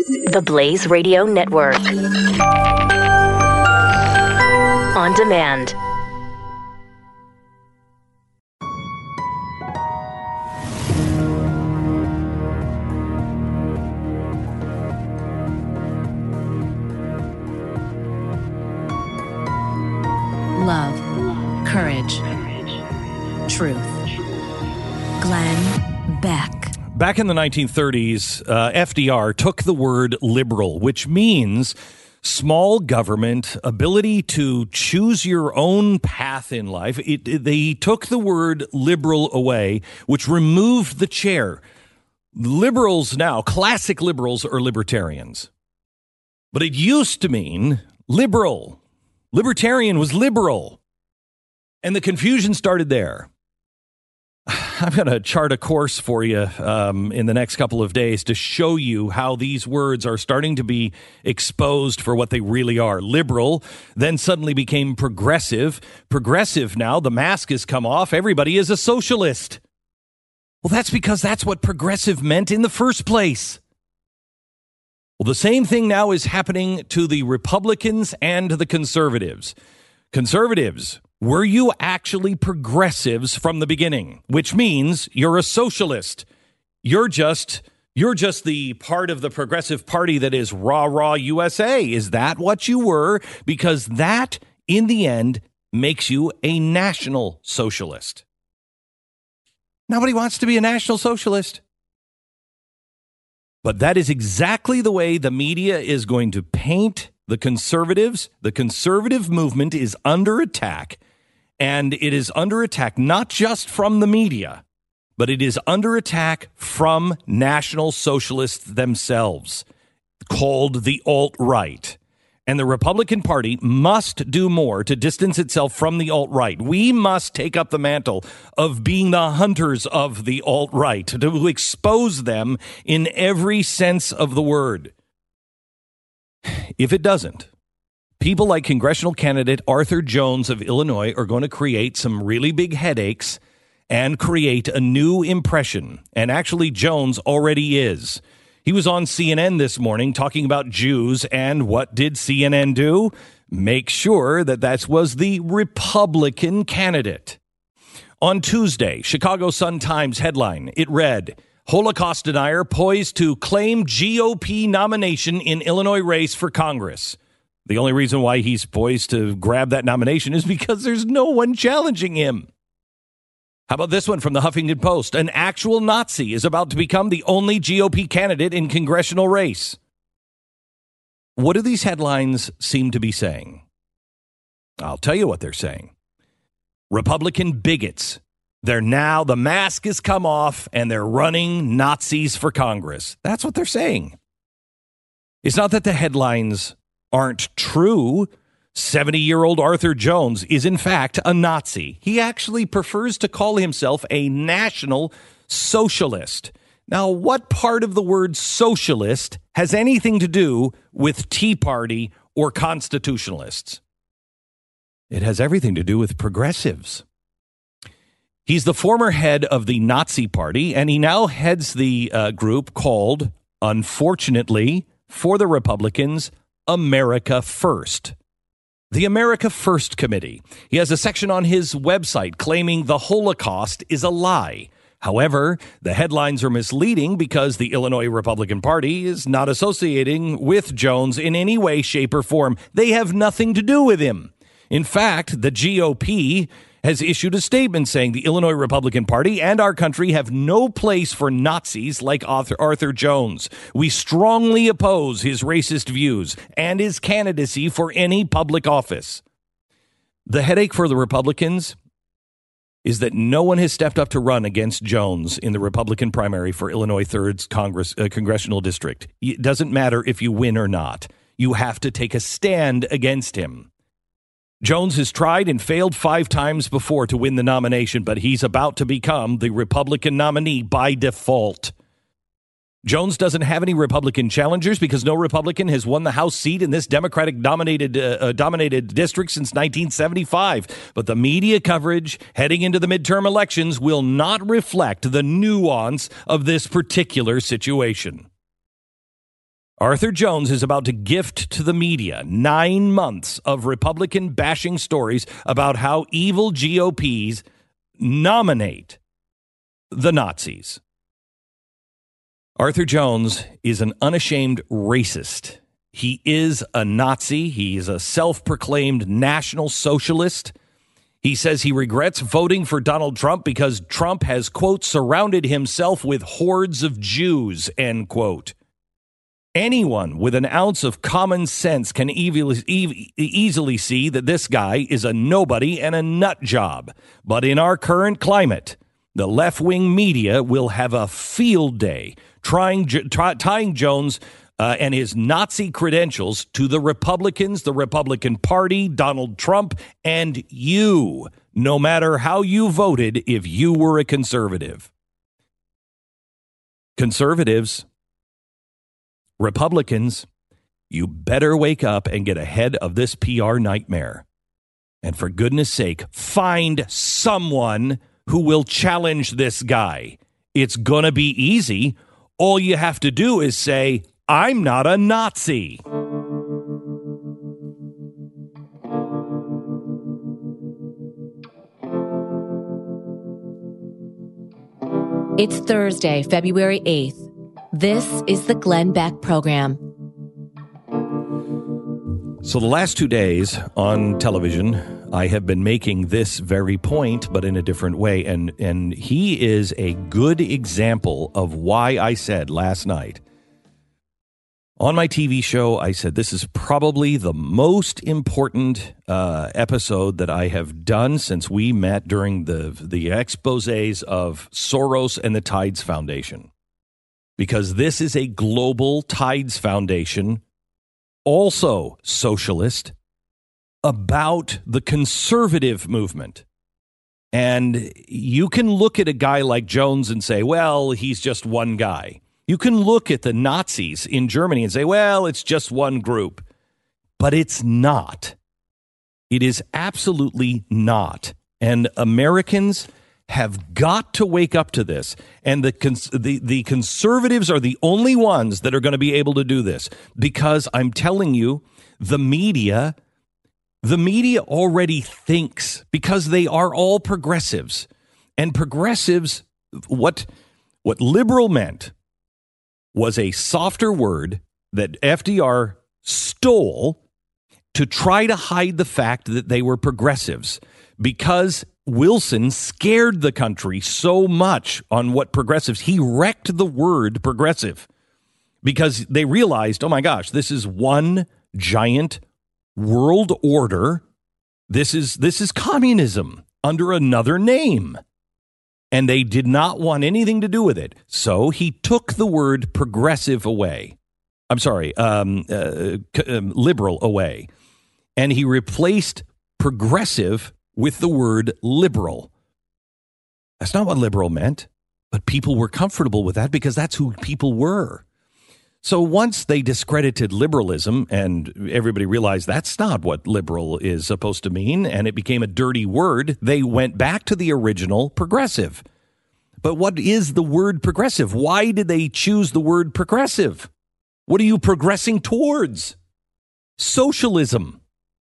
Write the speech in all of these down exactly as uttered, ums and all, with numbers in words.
The Blaze Radio Network. On demand. Love, courage, truth. Glenn Beck. Back in the nineteen thirties, uh, F D R took the word liberal, which means small government, ability to choose your own path in life. It, it, they took the word liberal away, which removed the chair. Liberals now, classic liberals, are libertarians. But it used to mean liberal. Libertarian was liberal. And the confusion started there. I'm going to chart a course for you um, in the next couple of days to show you how these words are starting to be exposed for what they really are. Liberal then suddenly became progressive. Progressive now, the mask has come off. Everybody is a socialist. Well, that's because that's what progressive meant in the first place. Well, the same thing now is happening to the Republicans and the conservatives. Conservatives, were you actually progressives from the beginning? Which means you're a socialist. You're just you're just the part of the progressive party that is rah, rah U S A. Is that what you were? Because that, in the end, makes you a national socialist. Nobody wants to be a national socialist. But that is exactly the way the media is going to paint the conservatives. The conservative movement is under attack. And it is under attack not just from the media, but it is under attack from National Socialists themselves, called the alt-right. And the Republican Party must do more to distance itself from the alt-right. We must take up the mantle of being the hunters of the alt-right, to expose them in every sense of the word. If it doesn't, people like congressional candidate Arthur Jones of Illinois are going to create some really big headaches and create a new impression. And actually, Jones already is. He was on C N N this morning talking about Jews, and what did C N N do? Make sure that that was the Republican candidate. On Tuesday, Chicago Sun-Times headline, it read, Holocaust denier poised to claim G O P nomination in Illinois race for Congress. The only reason why he's poised to grab that nomination is because there's no one challenging him. How about this one from the Huffington Post? An actual Nazi is about to become the only G O P candidate in congressional race. What do these headlines seem to be saying? I'll tell you what they're saying. Republican bigots. They're now, the mask has come off and they're running Nazis for Congress. That's what they're saying. It's not that the headlines aren't true. seventy-year-old Arthur Jones is, in fact, a Nazi. He actually prefers to call himself a national socialist. Now, what part of the word socialist has anything to do with Tea Party or constitutionalists? It has everything to do with progressives. He's the former head of the Nazi Party, and he now heads the uh, group called, unfortunately, for the Republicans, America First. The America First Committee. He has a section on his website claiming the Holocaust is a lie. However, the headlines are misleading because the Illinois Republican Party is not associating with Jones in any way, shape, or form. They have nothing to do with him. In fact, the G O P has issued a statement saying the Illinois Republican Party and our country have no place for Nazis like Arthur, Arthur Jones. We strongly oppose his racist views and his candidacy for any public office. The headache for the Republicans is that no one has stepped up to run against Jones in the Republican primary for Illinois third's Congress, uh, congressional district. It doesn't matter if you win or not. You have to take a stand against him. Jones has tried and failed five times before to win the nomination, but he's about to become the Republican nominee by default. Jones doesn't have any Republican challengers because no Republican has won the House seat in this Democratic-dominated uh, uh, dominated district since nineteen seventy-five. But the media coverage heading into the midterm elections will not reflect the nuance of this particular situation. Arthur Jones is about to gift to the media nine months of Republican bashing stories about how evil G O Ps nominate the Nazis. Arthur Jones is an unashamed racist. He is a Nazi. He is a self-proclaimed National Socialist. He says he regrets voting for Donald Trump because Trump has, quote, surrounded himself with hordes of Jews, end quote. Anyone with an ounce of common sense can easily, easily see that this guy is a nobody and a nut job. But in our current climate, the left-wing media will have a field day trying try, tying Jones uh, and his Nazi credentials to the Republicans, the Republican Party, Donald Trump, and you, no matter how you voted if you were a conservative. Conservatives, Republicans, you better wake up and get ahead of this P R nightmare. And for goodness sake, find someone who will challenge this guy. It's going to be easy. All you have to do is say, I'm not a Nazi. It's Thursday, February eighth. This is the Glenn Beck Program. So the last two days on television, I have been making this very point, but in a different way. And, and he is a good example of why I said last night on my T V show, I said this is probably the most important uh, episode that I have done since we met during the, the exposés of Soros and the Tides Foundation. Because this is a global Tides Foundation, also socialist, about the conservative movement. And you can look at a guy like Jones and say, well, he's just one guy. You can look at the Nazis in Germany and say, well, it's just one group. But it's not. It is absolutely not. And Americans have got to wake up to this. And the, cons- the the conservatives are the only ones that are going to be able to do this. Because I'm telling you, the media, the media already thinks, because they are all progressives. And progressives, what what liberal meant was a softer word that F D R stole to try to hide the fact that they were progressives. Because Wilson scared the country so much on what progressives, he wrecked the word progressive because they realized, oh my gosh, this is one giant world order. This is this is communism under another name. And they did not want anything to do with it. So he took the word progressive away. I'm sorry, um, uh, um, liberal away. And he replaced progressive with the word liberal. That's not what liberal meant, but people were comfortable with that because that's who people were. So once they discredited liberalism and everybody realized that's not what liberal is supposed to mean, and it became a dirty word, they went back to the original progressive. But what is the word progressive? Why did they choose the word progressive? What are you progressing towards? Socialism.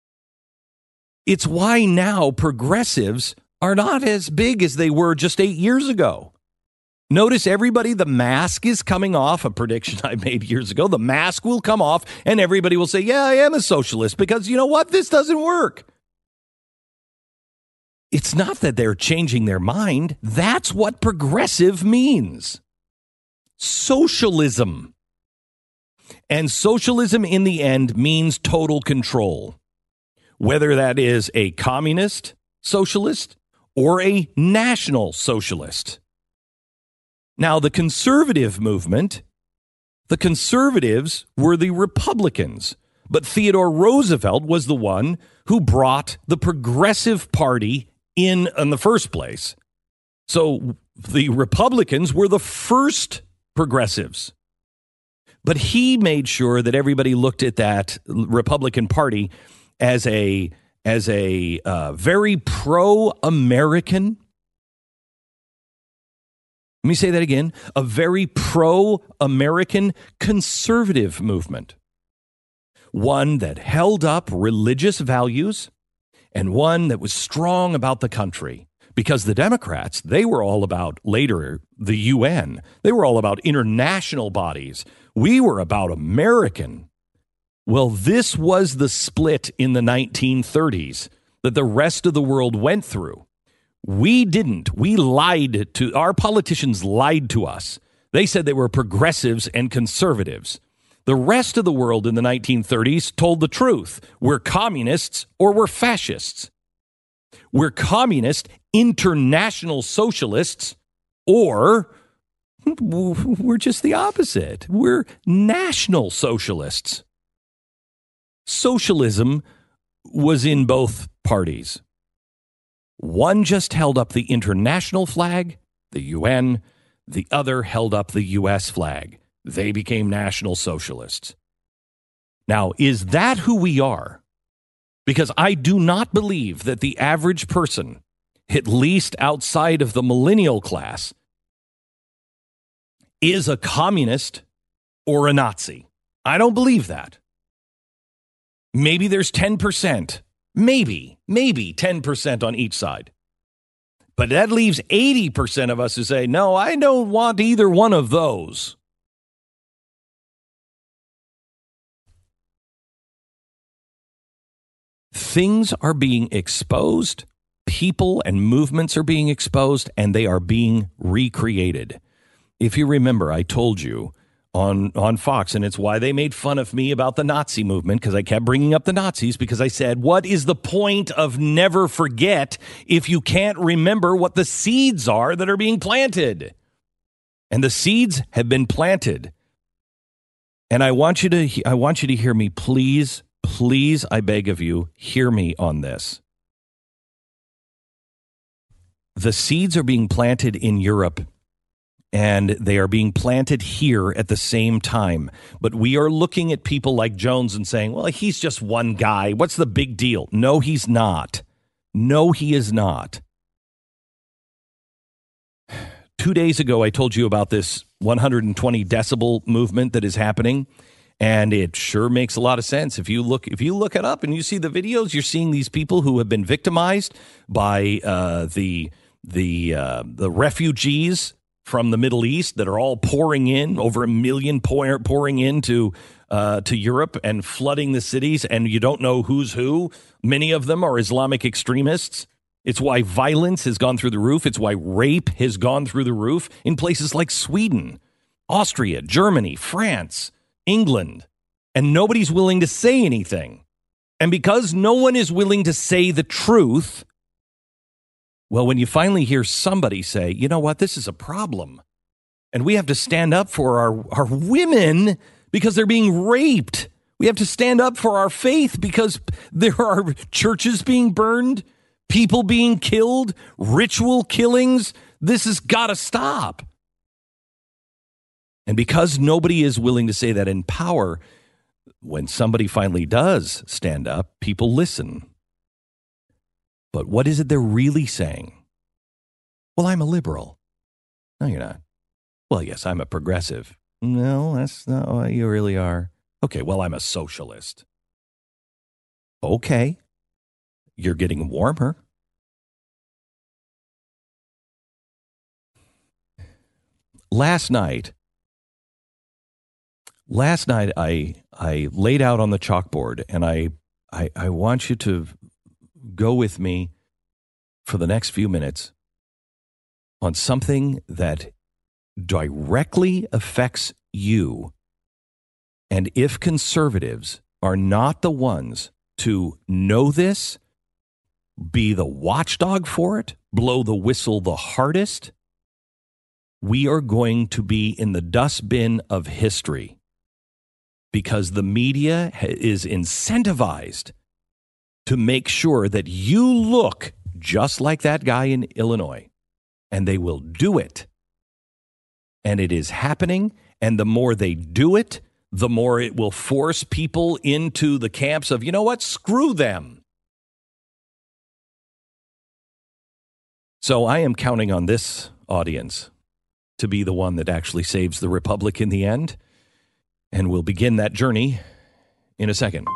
It's why now progressives are not as big as they were just eight years ago. Notice everybody, the mask is coming off, a prediction I made years ago. The mask will come off and everybody will say, yeah, I am a socialist because you know what? This doesn't work. It's not that they're changing their mind. That's what progressive means. Socialism. And socialism in the end means total control. Whether that is a communist socialist or a national socialist. Now, the conservative movement, the conservatives were the Republicans, but Theodore Roosevelt was the one who brought the Progressive Party in in the first place. So the Republicans were the first progressives. But he made sure that everybody looked at that Republican Party as a as a uh, very pro-American, Let me say that again. A very pro-American conservative movement. One that held up religious values and one that was strong about the country. Because the Democrats, they were all about, later, the U N. They were all about international bodies. We were about American. Well, this was the split in the nineteen thirties that the rest of the world went through. We didn't. We lied to, our politicians lied to us. They said they were progressives and conservatives. The rest of the world in the nineteen thirties told the truth. We're communists or we're fascists. We're communist, international socialists, or we're just the opposite. We're national socialists. Socialism was in both parties. One just held up the international flag, the U N. The other held up the U S flag. They became National Socialists. Now, is that who we are? Because I do not believe that the average person, at least outside of the millennial class, is a communist or a Nazi. I don't believe that. Maybe there's ten percent. Maybe, maybe ten percent on each side. But that leaves eighty percent of us who say, no, I don't want either one of those. Things are being exposed, people and movements are being exposed, and they are being recreated. If you remember, I told you on, on Fox, and it's why they made fun of me about the Nazi movement, because I kept bringing up the Nazis, because I said, what is the point of never forget if you can't remember what the seeds are that are being planted? And the seeds have been planted. And I want you to, I want you to hear me, please. Please, I beg of you, hear me on this. The seeds are being planted in Europe, and they are being planted here at the same time. But we are looking at people like Jones and saying, well, he's just one guy. What's the big deal? No, he's not. No, he is not. Two days ago, I told you about this one hundred twenty decibel movement that is happening. And it sure makes a lot of sense. If you look, if you look it up and you see the videos, you're seeing these people who have been victimized by uh, the the uh, the refugees from the Middle East that are all pouring in, over a million pour, pouring into uh, to Europe and flooding the cities. And you don't know who's who. Many of them are Islamic extremists. It's why violence has gone through the roof. It's why rape has gone through the roof in places like Sweden, Austria, Germany, France, England, and nobody's willing to say anything. And because no one is willing to say the truth, well, when you finally hear somebody say, you know what, this is a problem, and we have to stand up for our, our women because they're being raped. We have to stand up for our faith because there are churches being burned, people being killed, ritual killings. This has got to stop. And because nobody is willing to say that in power, when somebody finally does stand up, people listen. But what is it they're really saying? Well, I'm a liberal. No, you're not. Well, yes, I'm a progressive. No, that's not what you really are. Okay, well, I'm a socialist. Okay, you're getting warmer. Last night, Last night, I I laid out on the chalkboard, and I, I I want you to go with me for the next few minutes on something that directly affects you. And if conservatives are not the ones to know this, be the watchdog for it, blow the whistle the hardest, we are going to be in the dustbin of history. Because the media is incentivized to make sure that you look just like that guy in Illinois. And they will do it. And it is happening. And the more they do it, the more it will force people into the camps of, you know what, screw them. So I am counting on this audience to be the one that actually saves the republic in the end. And we'll begin that journey in a second.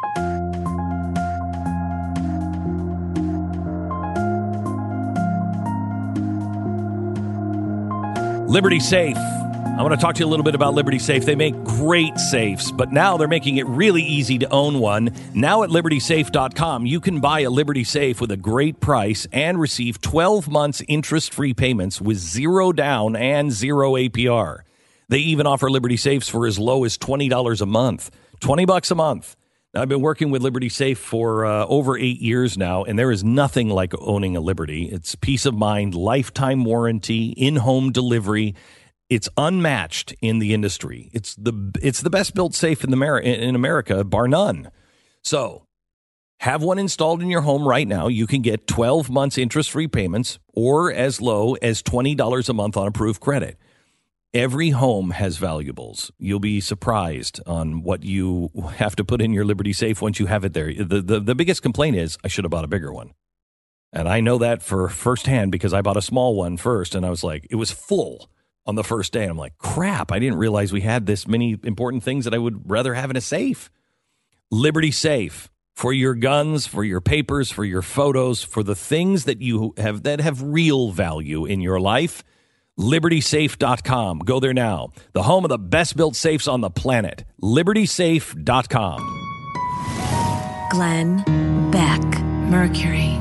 Liberty Safe. I want to talk to you a little bit about Liberty Safe. They make great safes, but now they're making it really easy to own one. Now at liberty safe dot com, you can buy a Liberty Safe with a great price and receive twelve months interest-free payments with zero down and zero A P R. They even offer Liberty Safes for as low as twenty dollars a month, twenty bucks a month. Now, I've been working with Liberty Safe for uh, over eight years now, and there is nothing like owning a Liberty. It's peace of mind, lifetime warranty, in-home delivery. It's unmatched in the industry. It's the it's the best built safe in the Mer- in America, bar none. So, have one installed in your home right now. You can get twelve months interest-free payments or as low as twenty dollars a month on approved credit. Every home has valuables. You'll be surprised on what you have to put in your Liberty Safe once you have it there. The, the, the biggest complaint is, I should have bought a bigger one. And I know that for firsthand because I bought a small one first, and I was like, it was full on the first day. And I'm like, crap, I didn't realize we had this many important things that I would rather have in a safe. Liberty Safe, for your guns, for your papers, for your photos, for the things that you have that have real value in your life. liberty safe dot com. Go there now. The home of the best built safes on the planet. liberty safe dot com. Glenn Beck, Mercury.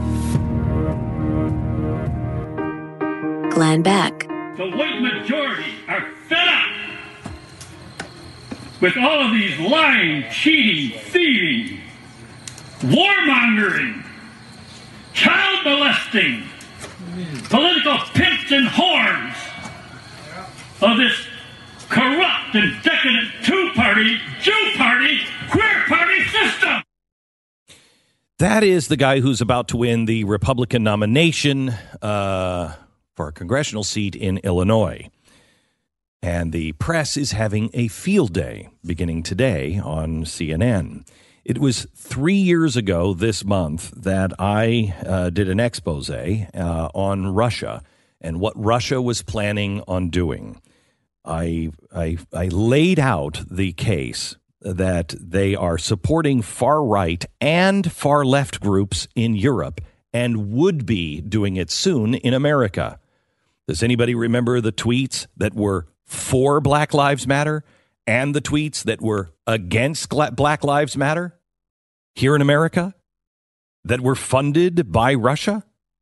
Glenn Beck. The white majority are fed up with all of these lying, cheating, thieving, warmongering, child molesting, political pimps and whores of this corrupt and decadent two-party, Jew party, queer party system. That is the guy who's about to win the Republican nomination uh, for a congressional seat in Illinois. And the press is having a field day beginning today on C N N. It was three years ago this month that I uh, did an expose uh, on Russia and what Russia was planning on doing. I, I, I laid out the case that they are supporting far-right and far-left groups in Europe and would be doing it soon in America. Does anybody remember the tweets that were for Black Lives Matter and the tweets that were against Black Lives Matter here in America that were funded by Russia?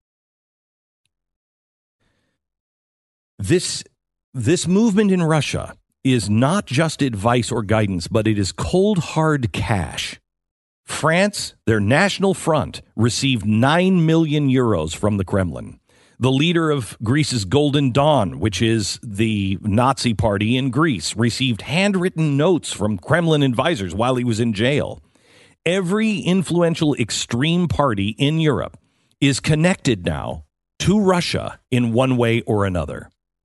This, this movement in Russia is not just advice or guidance, but it is cold, hard cash. France, their National Front, received nine million euros from the Kremlin. The leader of Greece's Golden Dawn, which is the Nazi party in Greece, received handwritten notes from Kremlin advisors while he was in jail. Every influential extreme party in Europe is connected now to Russia in one way or another.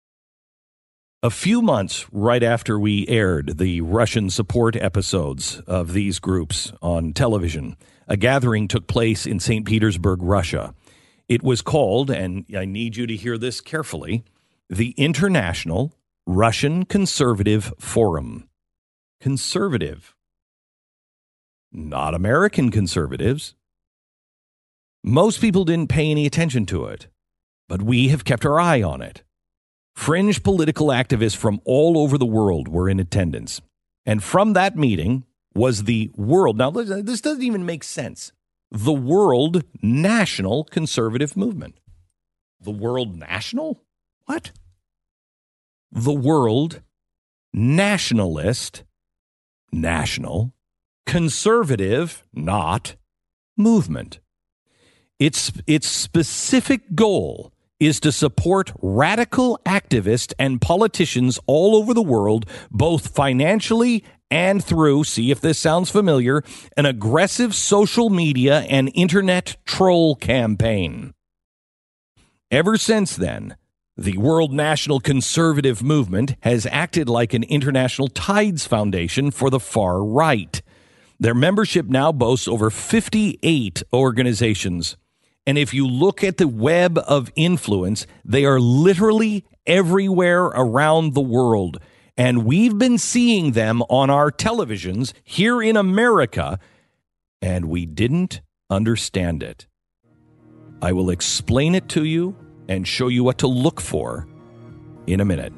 A few months right after we aired the Russian support episodes of these groups on television, a gathering took place in Saint Petersburg, Russia. It was called, and I need you to hear this carefully, the International Russian Conservative Forum. Conservative. Not American conservatives. Most people didn't pay any attention to it, but we have kept our eye on it. Fringe political activists from all over the world were in attendance. And from that meeting was the world. Now, this doesn't even make sense. The World National Conservative Movement. The World National? What? The World Nationalist, National, Conservative, not, Movement. Its, its specific goal is to support radical activists and politicians all over the world, both financially and through, see if this sounds familiar, an aggressive social media and internet troll campaign. Ever since then, the World National Conservative Movement has acted like an international tides foundation for the far right. Their membership now boasts over fifty-eight organizations. And if you look at the web of influence, they are literally everywhere around the world. And we've been seeing them on our televisions here in America, and we didn't understand it. I will explain it to you and show you what to look for in a minute.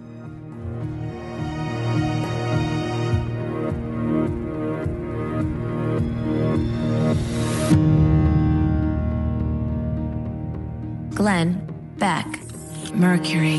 Glenn Beck, Mercury.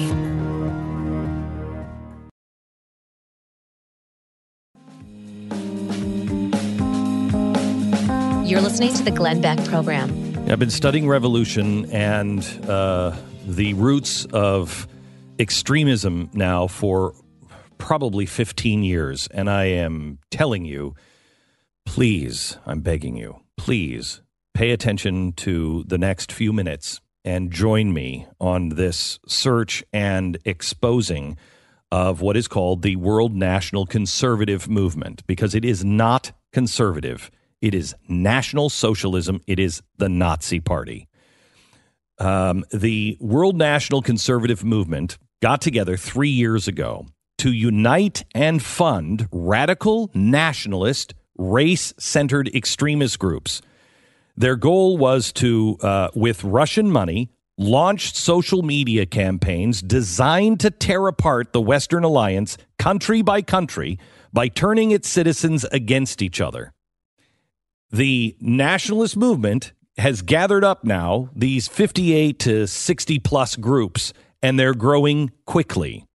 You're listening to the Glenn Beck Program. I've been studying revolution and uh, the roots of extremism now for probably fifteen years, and I am telling you, please, I'm begging you, please pay attention to the next few minutes and join me on this search and exposing of what is called the World National Conservative Movement, because it is not conservative. It is National Socialism. It is the Nazi Party. Um, the World National Conservative Movement got together three years ago to unite and fund radical, nationalist, race-centered extremist groups. Their goal was to, uh, with Russian money, launch social media campaigns designed to tear apart the Western Alliance country by country by turning its citizens against each other. The nationalist movement has gathered up now these fifty-eight to sixty plus groups, and they're growing quickly.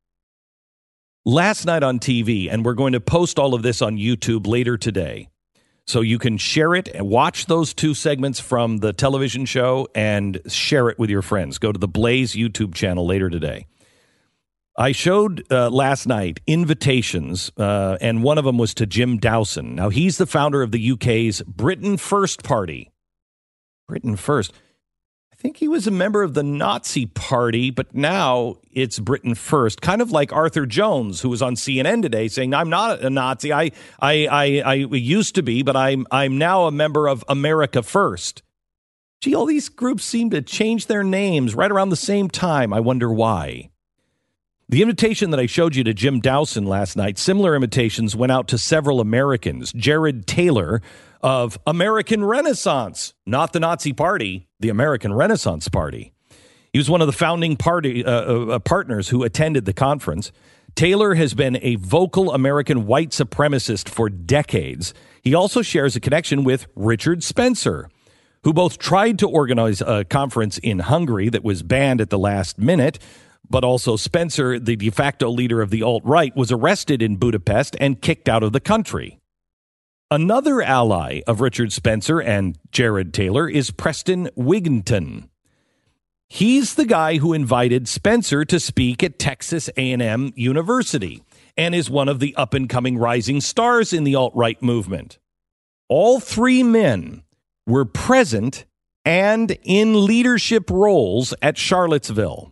Last night on T V, and we're going to post all of this on YouTube later today, so you can share it and watch those two segments from the television show and share it with your friends. Go to the Blaze YouTube channel later today. I showed uh, last night invitations, uh, and one of them was to Jim Dowson. Now, he's the founder of the U K's Britain First Party. Britain First. I think he was a member of the Nazi Party, but now it's Britain First. Kind of like Arthur Jones, who was on C N N today saying, I'm not a Nazi. I I I, I used to be, but I'm I'm now a member of America First. Gee, all these groups seem to change their names right around the same time. I wonder why. The invitation that I showed you to Jim Dowson last night, similar invitations went out to several Americans. Jared Taylor of American Renaissance, not the Nazi Party, the American Renaissance Party. He was one of the founding party uh, uh, partners who attended the conference. Taylor has been a vocal American white supremacist for decades. He also shares a connection with Richard Spencer, who both tried to organize a conference in Hungary that was banned at the last minute, but also Spencer, the de facto leader of the alt-right, was arrested in Budapest and kicked out of the country. Another ally of Richard Spencer and Jared Taylor is Preston Wigington. He's the guy who invited Spencer to speak at Texas A and M University and is one of the up-and-coming rising stars in the alt-right movement. All three men were present and in leadership roles at Charlottesville.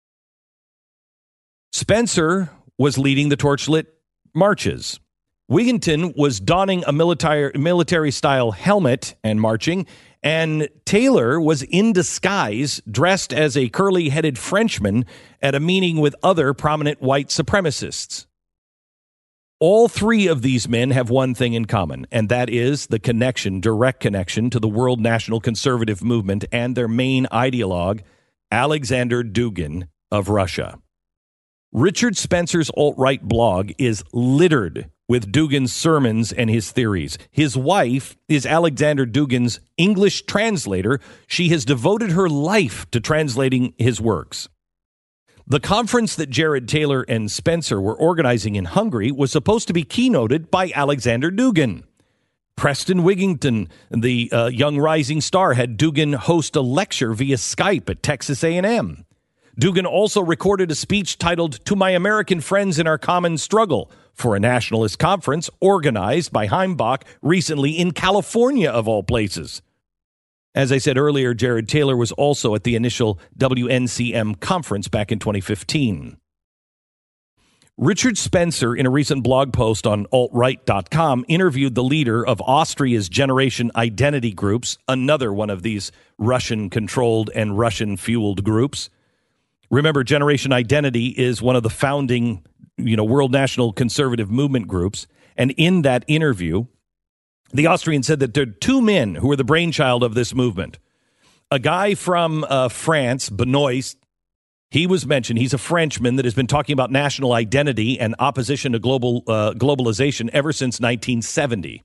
Spencer was leading the torchlit marches. Wigington was donning a military military-style helmet and marching, and Taylor was in disguise, dressed as a curly-headed Frenchman at a meeting with other prominent white supremacists. All three of these men have one thing in common, and that is the connection, direct connection to the World National Conservative Movement and their main ideologue, Alexander Dugin of Russia. Richard Spencer's alt-right blog is littered with Dugin's sermons and his theories. His wife is Alexander Dugin's English translator. She has devoted her life to translating his works. The conference that Jared Taylor and Spencer were organizing in Hungary was supposed to be keynoted by Alexander Dugin. Preston Wigington, the uh, young rising star, had Dugin host a lecture via Skype at Texas A and M. Dugin also recorded a speech titled "To My American Friends in Our Common Struggle" for a nationalist conference organized by Heimbach recently in California, of all places. As I said earlier, Jared Taylor was also at the initial W N C M conference back in twenty fifteen. Richard Spencer, in a recent blog post on alt right dot com, interviewed the leader of Austria's Generation Identity Groups, another one of these Russian-controlled and Russian-fueled groups. Remember, Generation Identity is one of the founding, you know, World National Conservative Movement groups. And in that interview, the Austrian said that there are two men who are the brainchild of this movement. A guy from uh, France, Benoist, he was mentioned. He's a Frenchman that has been talking about national identity and opposition to global uh, globalization ever since nineteen seventy.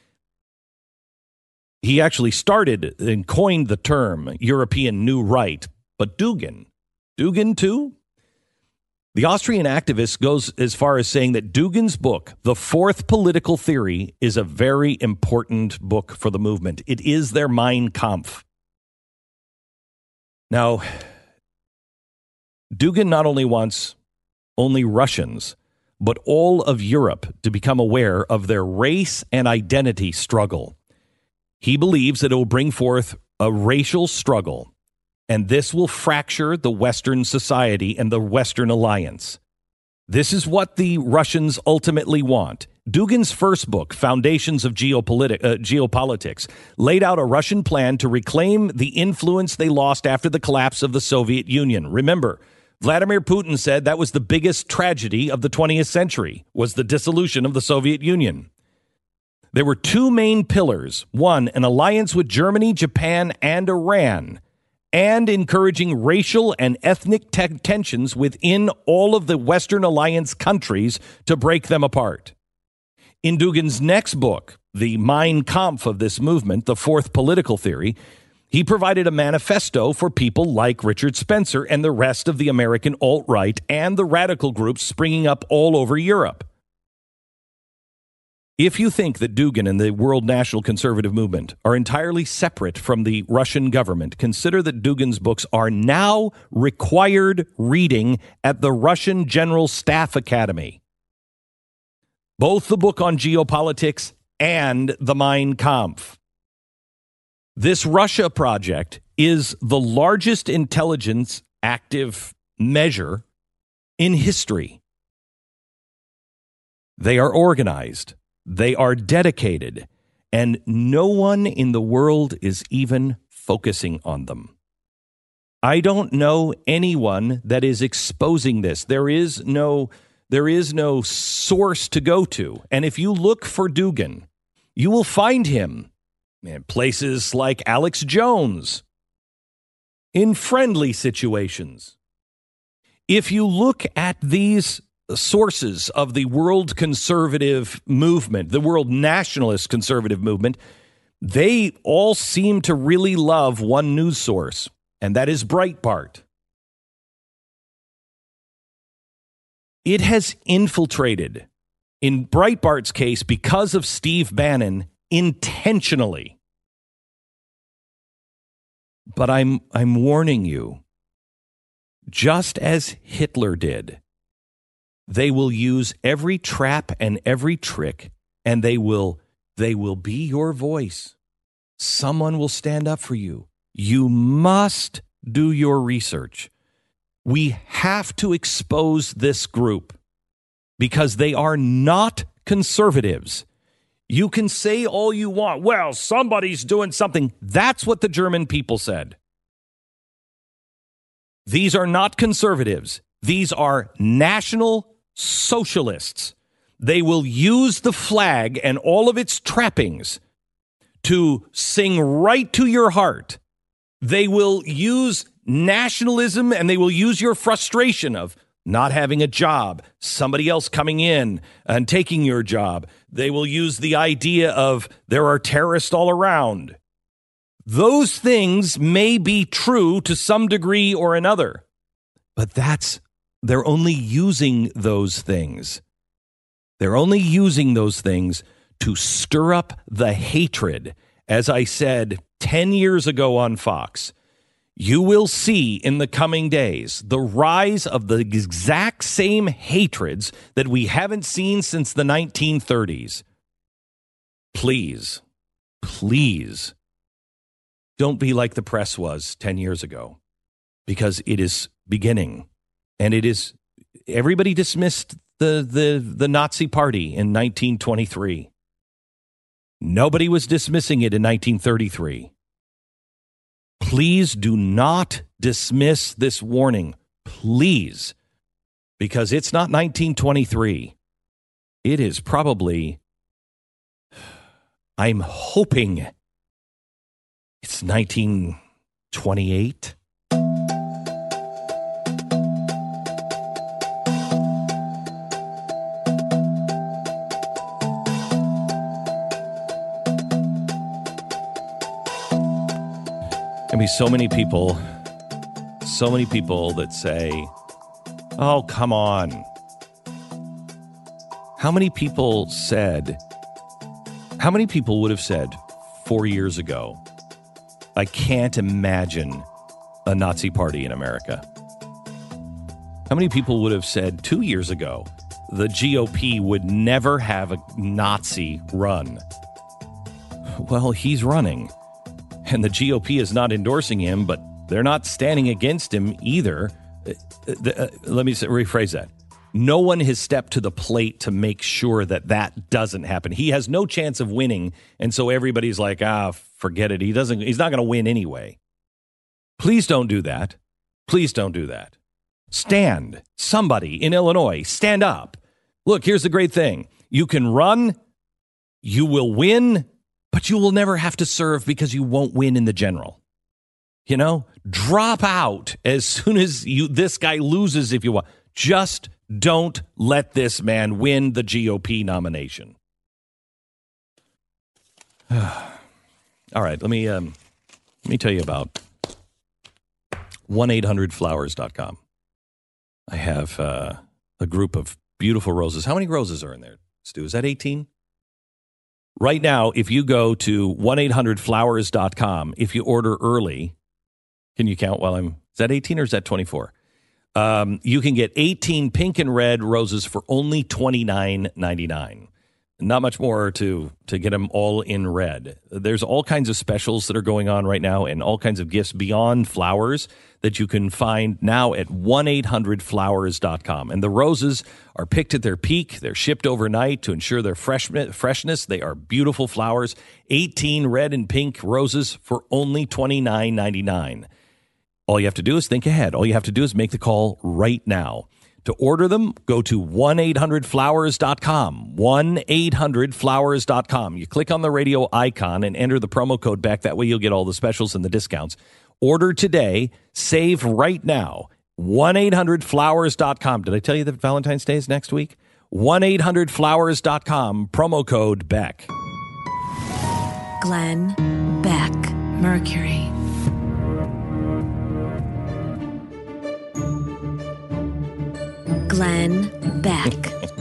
He actually started and coined the term European New Right. But Dugin, Dugin too? The Austrian activist goes as far as saying that Dugin's book, The Fourth Political Theory, is a very important book for the movement. It is their Mein Kampf. Now, Dugin not only wants only Russians, but all of Europe to become aware of their race and identity struggle. He believes that it will bring forth a racial struggle, and this will fracture the Western society and the Western alliance. This is what the Russians ultimately want. Dugin's first book, Foundations of Geopoliti- uh, Geopolitics, laid out a Russian plan to reclaim the influence they lost after the collapse of the Soviet Union. Remember, Vladimir Putin said that was the biggest tragedy of the twentieth century, was the dissolution of the Soviet Union. There were two main pillars. One, an alliance with Germany, Japan, and Iran, and encouraging racial and ethnic te- tensions within all of the Western alliance countries to break them apart. In Dugin's next book, the Mein Kampf of this movement, The Fourth Political Theory, he provided a manifesto for people like Richard Spencer and the rest of the American alt-right and the radical groups springing up all over Europe. If you think that Dugin and the World National Conservative Movement are entirely separate from the Russian government, consider that Dugin's books are now required reading at the Russian General Staff Academy. Both the book on geopolitics and the Mein Kampf. This Russia project is the largest intelligence active measure in history. They are organized. They are dedicated, and no one in the world is even focusing on them. I don't know anyone that is exposing this. There is no, there is no source to go to. And if you look for Dugin, you will find him in places like Alex Jones, in friendly situations. If you look at these sources of the world conservative movement, the world nationalist conservative movement, they all seem to really love one news source, and that is Breitbart. It has infiltrated, in Breitbart's case, because of Steve Bannon, intentionally. But I'm I'm warning you, just as Hitler did, they will use every trap and every trick, and they will they will be your voice. Someone will stand up for you. You must do your research. We have to expose this group because they are not conservatives. You can say all you want. Well, somebody's doing something. That's what the German people said. These are not conservatives. These are national socialists. They will use the flag and all of its trappings to sing right to your heart. They will use nationalism and they will use your frustration of not having a job, somebody else coming in and taking your job. They will use the idea of there are terrorists all around. Those things may be true to some degree or another, but that's they're only using those things. They're only using those things to stir up the hatred. As I said ten years ago on Fox, you will see in the coming days the rise of the exact same hatreds that we haven't seen since the nineteen thirties. Please, please, don't be like the press was ten years ago, because it is beginning. And it is, everybody dismissed the, the, the Nazi Party in nineteen twenty-three. Nobody was dismissing it in nineteen thirty-three. Please do not dismiss this warning. please, because it's not nineteen twenty-three. It is probably, I'm hoping it's nineteen twenty-eight. I mean, so many people, so many people that say, oh, come on. How many people said, how many people would have said four years ago, I can't imagine a Nazi party in America? How many people would have said two years ago, the G O P would never have a Nazi run? Well, he's running. And the G O P is not endorsing him, but they're not standing against him either. Uh, uh, let me rephrase that. No one has stepped to the plate to make sure that that doesn't happen. He has no chance of winning, and so everybody's like, ah, forget it. He doesn't. He's not going to win anyway. Please don't do that. Please don't do that. Stand. Somebody in Illinois, stand up. Look, here's the great thing. You can run. You will win. But you will never have to serve because you won't win in the general. You know, drop out as soon as you this guy loses if you want. Just don't let this man win the G O P nomination. All right, let me um, let me tell you about one eight hundred flowers dot com. I have uh, a group of beautiful roses. How many roses are in there, Stu? Is that eighteen? Right now, if you go to one eight hundred flowers dot com, if you order early, can you count while I'm, is that eighteen or is that twenty-four? Um, you can get eighteen pink and red roses for only twenty-nine ninety-nine. Not much more to, to get them all in red. There's all kinds of specials that are going on right now and all kinds of gifts beyond flowers that you can find now at one eight hundred flowers dot com. And the roses are picked at their peak. They're shipped overnight to ensure their fresh, freshness. They are beautiful flowers. eighteen red and pink roses for only twenty-nine ninety-nine. All you have to do is think ahead. All you have to do is make the call right now. To order them, go to one eight hundred flowers dot com, one eight hundred flowers dot com. You click on the radio icon and enter the promo code back. That way you'll get all the specials and the discounts. Order today. Save right now. one eight hundred flowers dot com. Did I tell you that Valentine's Day is next week? one eight hundred flowers dot com, promo code Beck. Glenn Beck, Mercury. Glenn Beck.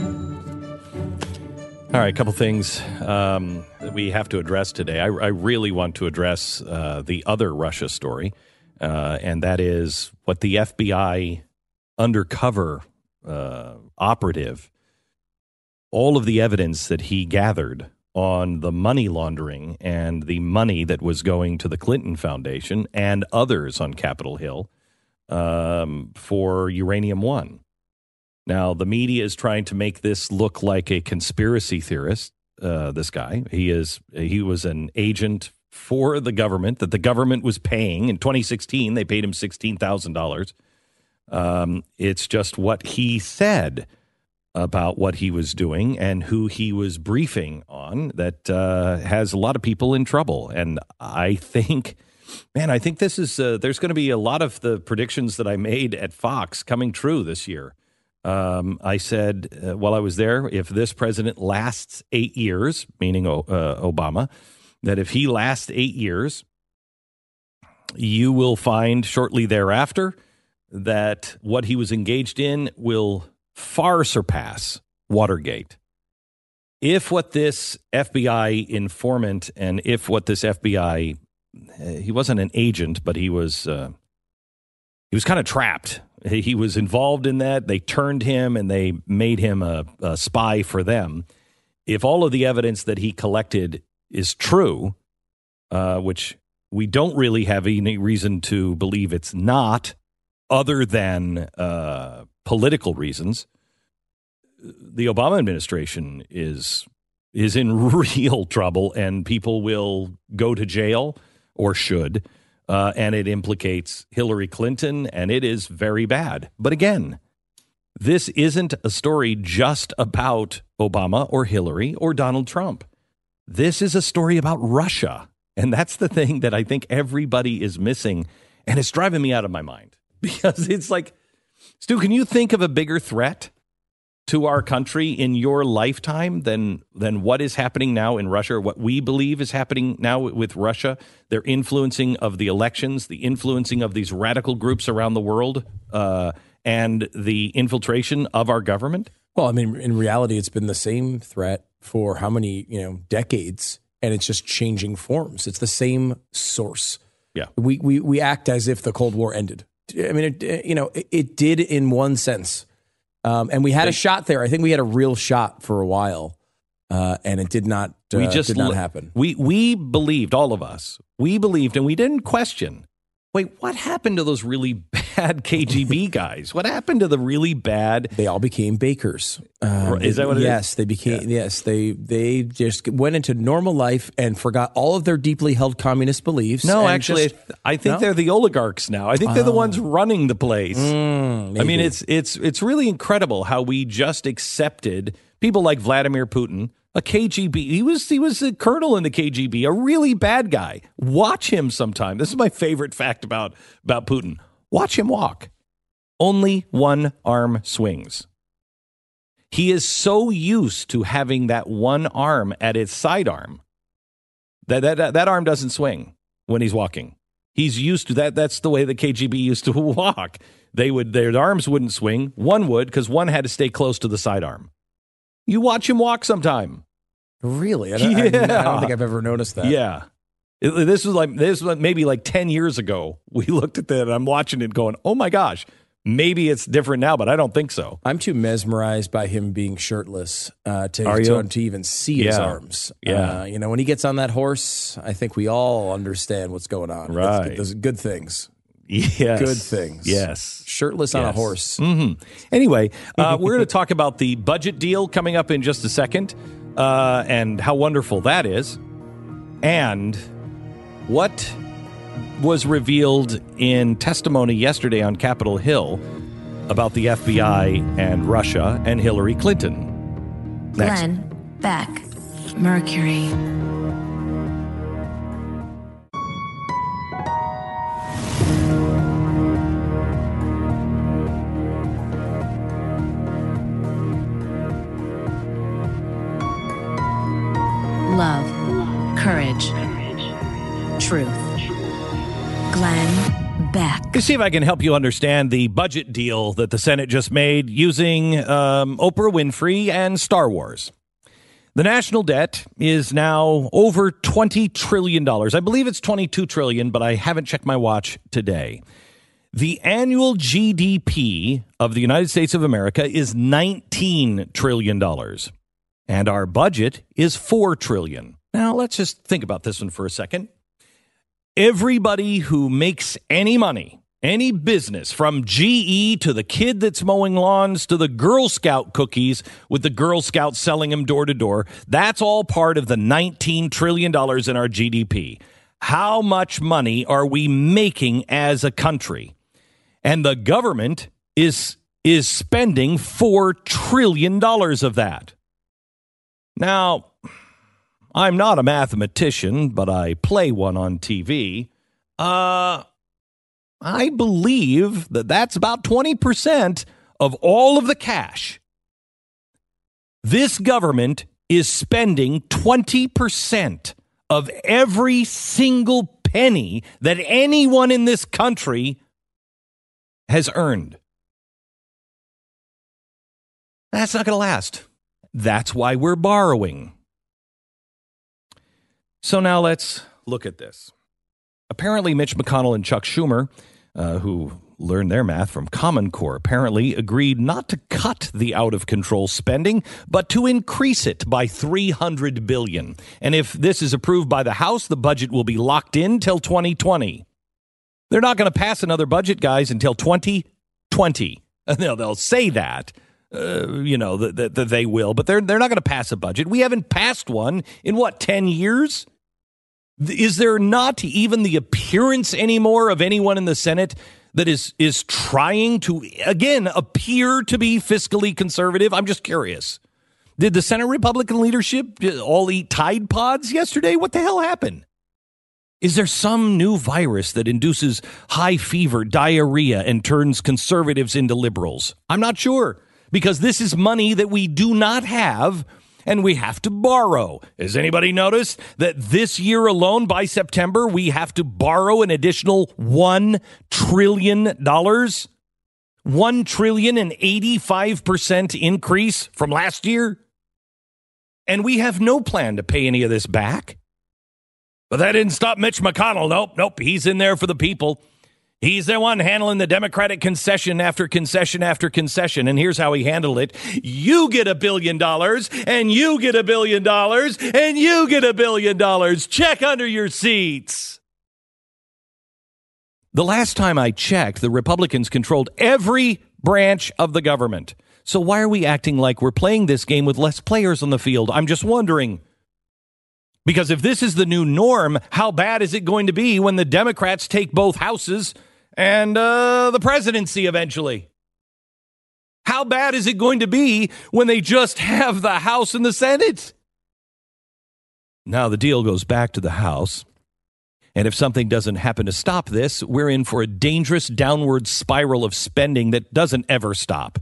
All right, a couple things um, that we have to address today. I, I really want to address uh, the other Russia story, uh, and that is what the F B I undercover uh, operative, all of the evidence that he gathered on the money laundering and the money that was going to the Clinton Foundation and others on Capitol Hill um, for Uranium One. Now, the media is trying to make this look like a conspiracy theorist, uh, this guy. He is he was an agent for the government that the government was paying. In twenty sixteen, they paid him sixteen thousand dollars. Um, it's just what he said about what he was doing and who he was briefing on that uh, has a lot of people in trouble. And I think, man, I think this is, uh, there's going to be a lot of the predictions that I made at Fox coming true this year. Um, I said uh, while I was there, if this president lasts eight years, meaning uh, Obama, that if he lasts eight years, you will find shortly thereafter that what he was engaged in will far surpass Watergate. If what this F B I informant and if what this F B I, uh, he wasn't an agent, but he was uh, he was kind of trapped. He was involved in that. They turned him and they made him a, a spy for them. If all of the evidence that he collected is true, uh, which we don't really have any reason to believe it's not, other than uh, political reasons, the Obama administration is is in real trouble, and people will go to jail or should uh, and it implicates Hillary Clinton, and it is very bad. But again, this isn't a story just about Obama or Hillary or Donald Trump. This is a story about Russia. And that's the thing that I think everybody is missing. And it's driving me out of my mind because it's like, Stu, can you think of a bigger threat to our country in your lifetime than than what is happening now in Russia, or what we believe is happening now with Russia? Their influencing of the elections, the influencing of these radical groups around the world, uh, and the infiltration of our government? Well, I mean, in reality, it's been the same threat for how many, you know, decades, and it's just changing forms. It's the same source. Yeah. We we we act as if the Cold War ended. I mean, it, you know, it, it did in one sense. Um, and we had a shot there. I think we had a real shot for a while, uh, and it did not. Uh, we just did not li- happen. We we believed, all of us. We believed, and we didn't question. Wait, what happened to those really bad K G B guys? What happened to the really bad? They all became bakers. Um, is that what it yes, is? they became. Yeah. Yes, they they just went into normal life and forgot all of their deeply held communist beliefs. No, and actually, just, I think no? they're the oligarchs now. I think they're the ones running the place. Mm, I mean, maybe. it's it's it's really incredible how we just accepted people like Vladimir Putin, a K G B. He was he was a colonel in the K G B, a really bad guy. Watch him sometime. This is my favorite fact about about Putin. Watch him walk. Only one arm swings. He is so used to having that one arm at its sidearm that that that arm doesn't swing when he's walking. He's used to that. That's the way the K G B used to walk. They would their arms wouldn't swing. One would, because one had to stay close to the sidearm. You watch him walk sometime. Really? I don't, Yeah. I, I don't think I've ever noticed that. Yeah. It- this was like this was maybe like ten years ago. We looked at that and I'm watching it going, oh my gosh, maybe it's different now, but I don't think so. I'm too mesmerized by him being shirtless uh, to, Are to you? to even see his Yeah. arms. Yeah. Uh, you know, when he gets on that horse, I think we all understand what's going on. Right. It's- Those good things. Yes. Good things. Yes. Shirtless on a Yes. horse. hmm Anyway, uh, we're going to talk about the budget deal coming up in just a second, uh, and how wonderful that is, and what was revealed in testimony yesterday on Capitol Hill about the F B I and Russia and Hillary Clinton. Next. Glenn Beck, Mercury. Love, courage, truth. Glenn Beck. Let's see if I can help you understand the budget deal that the Senate just made using um, Oprah Winfrey and Star Wars. The national debt is now over twenty trillion dollars. I believe it's twenty-two trillion dollars, but I haven't checked my watch today. The annual G D P of the United States of America is nineteen trillion dollars, and our budget is four trillion dollars. Now, let's just think about this one for a second. Everybody who makes any money, any business, from G E to the kid that's mowing lawns to the Girl Scout cookies with the Girl Scouts selling them door to door, that's all part of the nineteen trillion dollars in our G D P. How much money are we making as a country? And the government is is spending four trillion dollars of that. Now, I'm not a mathematician, but I play one on T V. Uh, I believe that that's about twenty percent of all of the cash. This government is spending twenty percent of every single penny that anyone in this country has earned. That's not going to last. That's why we're borrowing. So now let's look at this. Apparently, Mitch McConnell and Chuck Schumer, uh, who learned their math from Common Core, apparently agreed not to cut the out-of-control spending, but to increase it by three hundred billion dollars. And if this is approved by the House, the budget will be locked in till twenty twenty. They're not going to pass another budget, guys, until twenty twenty. They'll, they'll say that. Uh, you know, that, that, that they will, but they're they're not going to pass a budget. We haven't passed one in, what, ten years? Is there not even the appearance anymore of anyone in the Senate that is is trying to, again, appear to be fiscally conservative? I'm just curious. Did the Senate Republican leadership all eat Tide Pods yesterday? What the hell happened? Is there some new virus that induces high fever, diarrhea, and turns conservatives into liberals? I'm not sure, because this is money that we do not have, and we have to borrow. Has anybody noticed that this year alone, by September, we have to borrow an additional one trillion dollars? one trillion dollars, an eighty-five percent increase from last year? And we have no plan to pay any of this back. But that didn't stop Mitch McConnell. Nope, nope, he's in there for the people. He's the one handling the Democratic concession after concession after concession. And here's how he handled it. You get a billion dollars, and you get a billion dollars, and you get a billion dollars. Check under your seats. The last time I checked, the Republicans controlled every branch of the government. So why are we acting like we're playing this game with less players on the field? I'm just wondering. Because if this is the new norm, how bad is it going to be when the Democrats take both houses and uh, the presidency eventually? How bad is it going to be when they just have the House and the Senate? Now the deal goes back to the House. And if something doesn't happen to stop this, we're in for a dangerous downward spiral of spending that doesn't ever stop.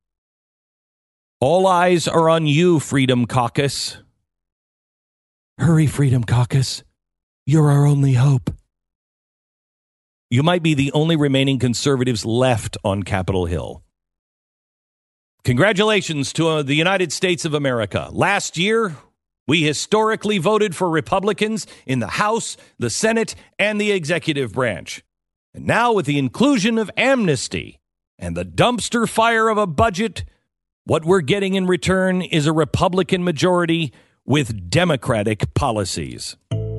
All eyes are on you, Freedom Caucus. Hurry, Freedom Caucus. You're our only hope. You might be the only remaining conservatives left on Capitol Hill. Congratulations to uh, the United States of America. Last year, we historically voted for Republicans in the House, the Senate, and the executive branch. And now, with the inclusion of amnesty and the dumpster fire of a budget, what we're getting in return is a Republican majority with Democratic policies.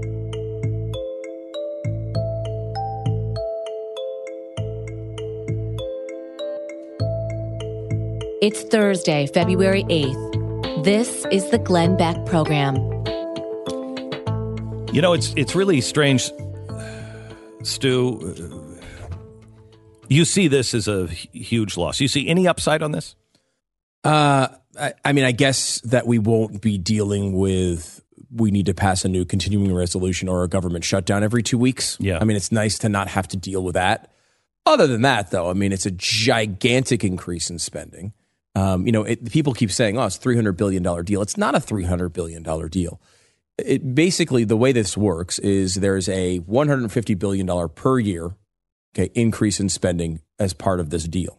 It's Thursday, February eighth. This is the Glenn Beck Program. You know, it's it's really strange, Stu. You see this as a huge loss. You see any upside on this? Uh, I, I mean, I guess that we won't be dealing with, we need to pass a new continuing resolution or a government shutdown every two weeks. Yeah. I mean, it's nice to not have to deal with that. Other than that, though, I mean, it's a gigantic increase in spending. Um, you know, it, people keep saying, oh, it's a three hundred billion dollars deal. It's not a three hundred billion dollars deal. It basically, the way this works is there's a one hundred fifty billion dollars per year, okay, increase in spending as part of this deal.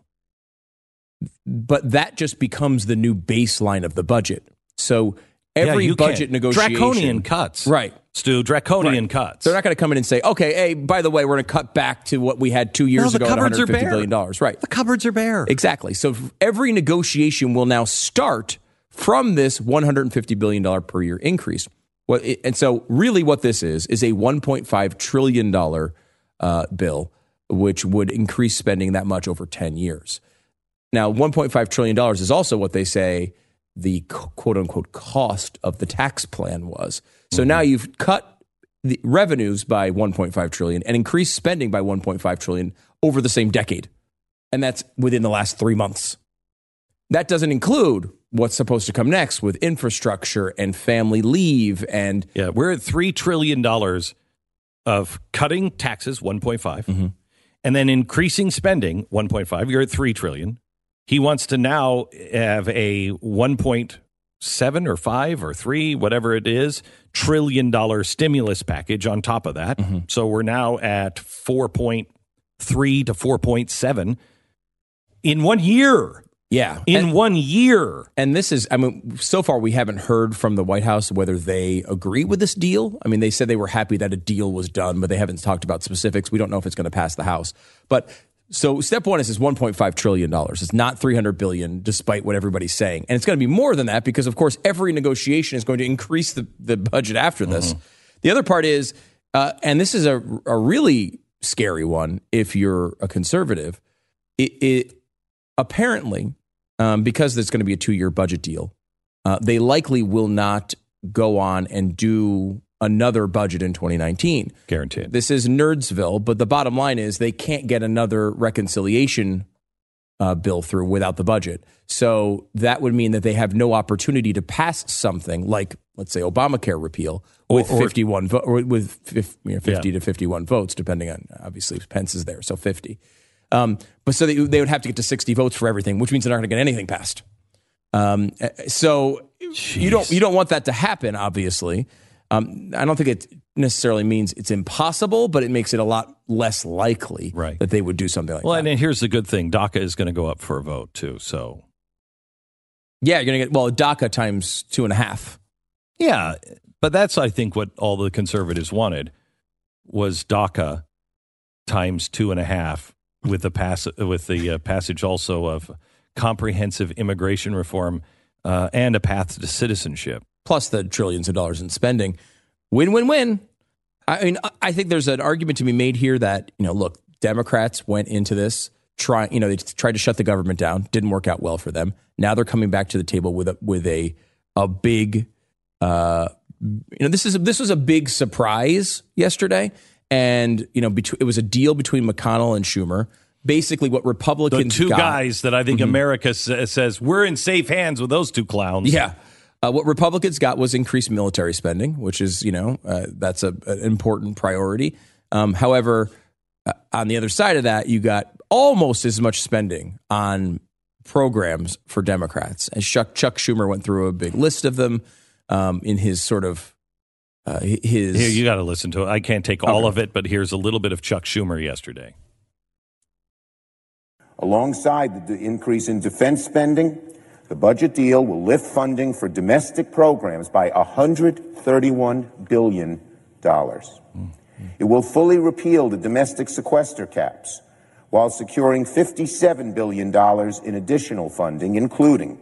But that just becomes the new baseline of the budget. So every yeah, budget can't. negotiation. Draconian cuts. Right. Stu, draconian right. cuts. They're not going to come in and say, okay, hey, by the way, we're going to cut back to what we had two years no, the ago at cupboards one hundred fifty are bare. billion dollars. Right. The cupboards are bare. Exactly. So every negotiation will now start from this one hundred fifty billion dollars per year increase. Well, it, and so really what this is, is a one point five trillion dollars uh, bill, which would increase spending that much over ten years. Now, one point five trillion dollars is also what they say the quote unquote cost of the tax plan was. So mm-hmm. now you've cut the revenues by one point five trillion dollars and increased spending by one point five trillion dollars over the same decade. And that's within the last three months. That doesn't include what's supposed to come next with infrastructure and family leave. And yeah, we're at three trillion dollars of cutting taxes, one point five, mm-hmm. and then increasing spending, one point five. You're at three trillion dollars. He wants to now have a one point seven or five or three, whatever it is, trillion dollar stimulus package on top of that. Mm-hmm. So we're now at four point three to four point seven in one year. Yeah. In and, one year. And this is, I mean, so far we haven't heard from the White House whether they agree with this deal. I mean, they said they were happy that a deal was done, but they haven't talked about specifics. We don't know if it's going to pass the House. But so step one is this one point five trillion dollars. It's not three hundred billion dollars, despite what everybody's saying. And it's going to be more than that because, of course, every negotiation is going to increase the, the budget after this. Mm-hmm. The other part is, uh, and this is a, a really scary one if you're a conservative, it, it apparently, um, because there's going to be a two-year budget deal, uh, they likely will not go on and do another budget in twenty nineteen. Guaranteed. This is Nerdsville, but the bottom line is they can't get another reconciliation uh, bill through without the budget. So that would mean that they have no opportunity to pass something like, let's say, Obamacare repeal with or, or, fifty-one vo- or with fifty, you know, fifty yeah. to fifty-one votes, depending on, obviously, Pence is there, so fifty. Um, but so they, they would have to get to sixty votes for everything, which means they're not going to get anything passed. Um, so Jeez. you don't you don't want that to happen, obviously. Um, I don't think it necessarily means it's impossible, but it makes it a lot less likely right. that they would do something like well, that. Well, and here's the good thing. DACA is going to go up for a vote, too. So, yeah, you're going to get, well, DACA times two and a half. Yeah, but that's, I think, what all the conservatives wanted was DACA times two and a half with the, pass- with the uh, passage also of comprehensive immigration reform uh, and a path to citizenship. Plus the trillions of dollars in spending. Win, win, win. I mean, I think there's an argument to be made here that, you know, look, Democrats went into this trying, you know, they tried to shut the government down. Didn't work out well for them. Now they're coming back to the table with a, with a, a big, uh, you know, this is, a, this was a big surprise yesterday. And, you know, between, it was a deal between McConnell and Schumer. Basically what Republicans The two got, guys that I think mm-hmm. America s- says, we're in safe hands with those two clowns. Yeah. Uh, what Republicans got was increased military spending, which is, you know, uh, that's a, an important priority. Um, however, uh, on the other side of that, you got almost as much spending on programs for Democrats. And Chuck, Chuck Schumer went through a big list of them um, in his sort of uh, his. Here, you got to listen to it. I can't take all okay. of it, but here's a little bit of Chuck Schumer yesterday. Alongside the increase in defense spending, the budget deal will lift funding for domestic programs by one hundred thirty-one billion dollars. Mm-hmm. It will fully repeal the domestic sequester caps while securing fifty-seven billion dollars in additional funding, including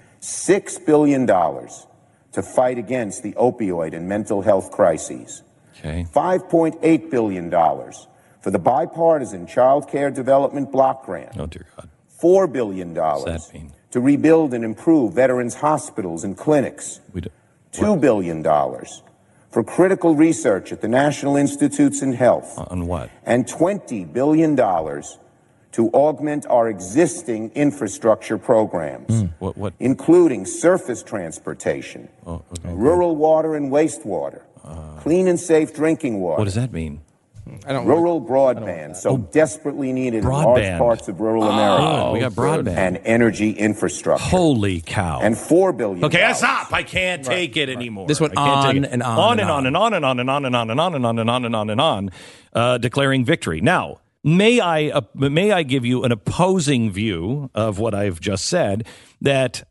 six billion dollars to fight against the opioid and mental health crises, okay. five point eight billion dollars for the bipartisan Child Care Development Block Grant, oh, dear God. four billion dollars What does that mean? to rebuild and improve veterans' hospitals and clinics, two billion dollars for critical research at the National Institutes in Health. On what? And twenty billion dollars to augment our existing infrastructure programs, mm, what, what? including surface transportation, oh, okay. rural water and wastewater, uh, clean and safe drinking water. What does that mean? I don't rural really, broadband, so oh, desperately needed broadband. in large parts of rural America. Oh, we got broadband. And energy infrastructure. Holy cow. And four billion dollars. Okay, stop. I can't right, take it right. anymore. This went I can't on take it. and on, on and and on and on and on and on and on and on and on and on and on and on, uh, declaring victory. Now, may I uh, may I give you an opposing view of what I've just said? That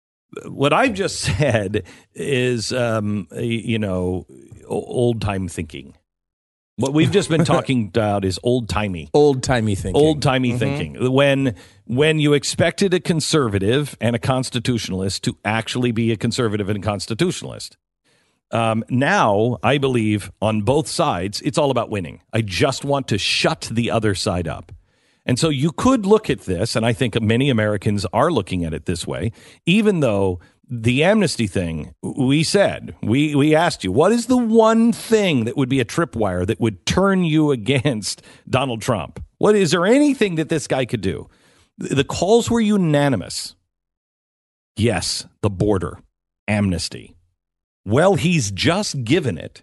what I've just said is, um, you know, old time thinking. What we've just been talking about is old-timey. Old-timey thinking. Old-timey mm-hmm. thinking. When when you expected a conservative and a constitutionalist to actually be a conservative and a constitutionalist. Um, now, I believe, on both sides, it's all about winning. I just want to shut the other side up. And so you could look at this, and I think many Americans are looking at it this way, even though the amnesty thing, we said, we, we asked you, what is the one thing that would be a tripwire that would turn you against Donald Trump? What is there anything that this guy could do? The calls were unanimous. Yes, the border, amnesty. Well, he's just given it,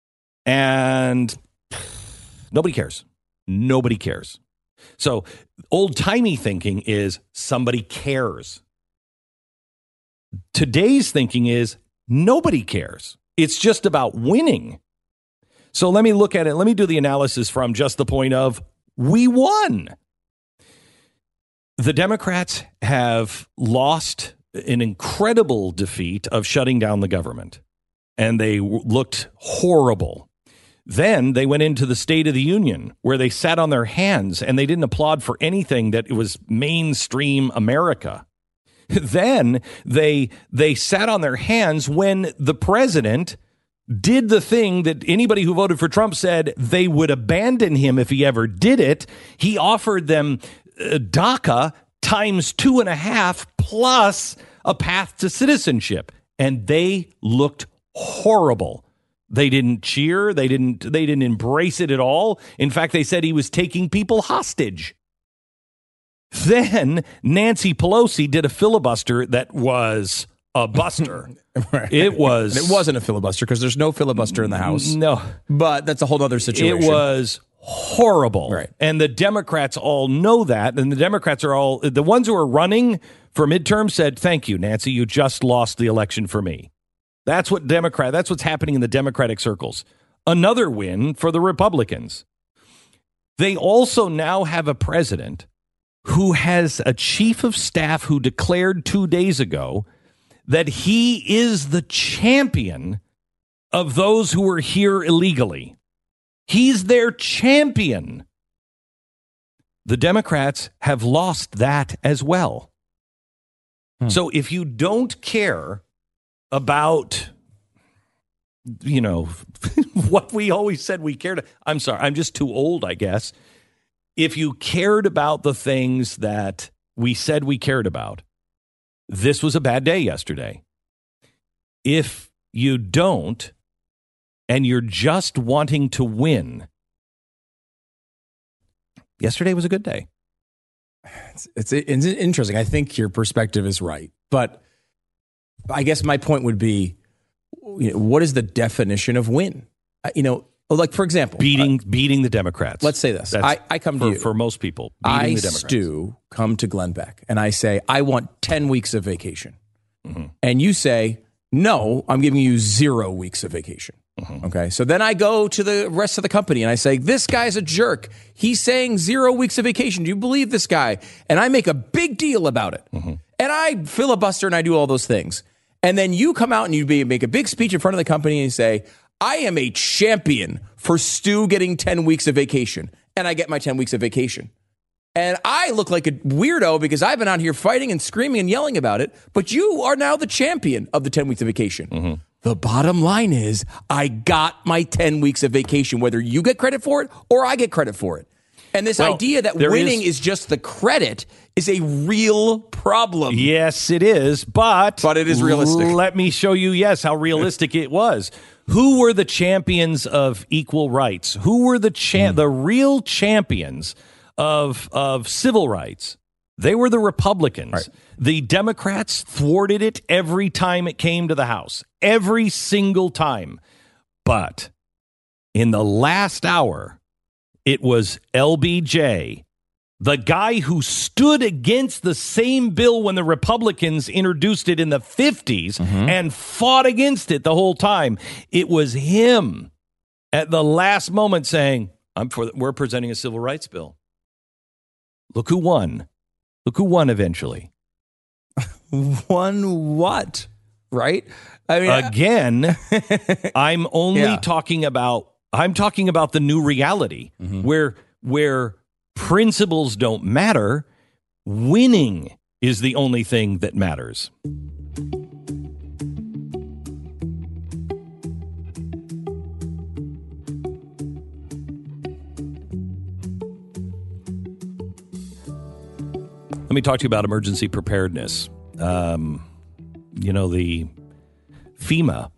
and nobody cares. Nobody cares. So old-timey thinking is somebody cares. Today's thinking is nobody cares. It's just about winning. So let me look at it. Let me do the analysis from just the point of we won. The Democrats have lost an incredible defeat of shutting down the government, and they looked horrible. Then they went into the State of the Union where they sat on their hands and they didn't applaud for anything that was mainstream America. Then they they sat on their hands when the president did the thing that anybody who voted for Trump said they would abandon him if he ever did it. He offered them uh, DACA times two and a half plus a path to citizenship. And they looked horrible. They didn't cheer. They didn't, they didn't embrace it at all. In fact, they said he was taking people hostage. Then Nancy Pelosi did a filibuster that was a buster. Right. It was. And it wasn't a filibuster because there's no filibuster in the House. No. But that's a whole other situation. It was horrible. Right. And the Democrats all know that. And the Democrats are all, the ones who are running for midterm said, thank you, Nancy, you just lost the election for me. That's what Democrat, that's what's happening in the Democratic circles. Another win for the Republicans. They also now have a president who has a chief of staff who declared two days ago that he is the champion of those who are here illegally. He's their champion. The Democrats have lost that as well. Hmm. So if you don't care about, you know, what we always said we cared, I'm sorry, I'm just too old, I guess. If you cared about the things that we said we cared about, this was a bad day yesterday. If you don't, and you're just wanting to win, yesterday was a good day. It's, it's, it's interesting. I think your perspective is right. But I guess my point would be, you know, what is the definition of win? You know, like, for example, beating uh, beating the Democrats. Let's say this. I, I come for, to you. For most people, beating I, the Democrats. Stu, come to Glenn Beck, and I say, I want ten weeks of vacation. Mm-hmm. And you say, no, I'm giving you zero weeks of vacation. Mm-hmm. Okay. So then I go to the rest of the company and I say, this guy's a jerk. He's saying zero weeks of vacation. Do you believe this guy? And I make a big deal about it. Mm-hmm. And I filibuster and I do all those things. And then you come out and you make a big speech in front of the company and you say, I am a champion for Stu getting ten weeks of vacation. And I get my ten weeks of vacation. And I look like a weirdo because I've been out here fighting and screaming and yelling about it. But you are now the champion of the ten weeks of vacation. Mm-hmm. The bottom line is I got my ten weeks of vacation, whether you get credit for it or I get credit for it. And this well, idea that winning is, is just the credit is a real problem. Yes, it is. But, but it is realistic. Let me show you, yes, how realistic it was. Who were the champions of equal rights? Who were the cha- mm. the real champions of of civil rights? They were the Republicans. Right. The Democrats thwarted it every time it came to the House. Every single time. But in the last hour, it was L B J, the guy who stood against the same bill when the Republicans introduced it in the fifties mm-hmm. and fought against it the whole time. It was him at the last moment saying, "I'm for. We're presenting a civil rights bill." Look who won. Look who won eventually. Won what? Right? I mean, again, I'm only yeah. talking about. I'm talking about the new reality mm-hmm. where where principles don't matter. Winning is the only thing that matters. Let me talk to you about emergency preparedness. Um, you know, the FEMA,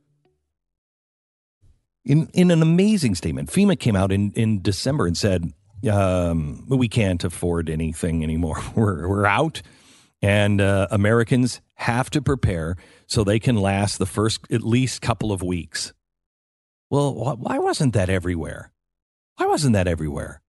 in in an amazing statement, FEMA came out in, in December and said, um, we can't afford anything anymore. We're, we're out, and uh, Americans have to prepare so they can last the first at least couple of weeks. Well, wh- why wasn't that everywhere? Why wasn't that everywhere?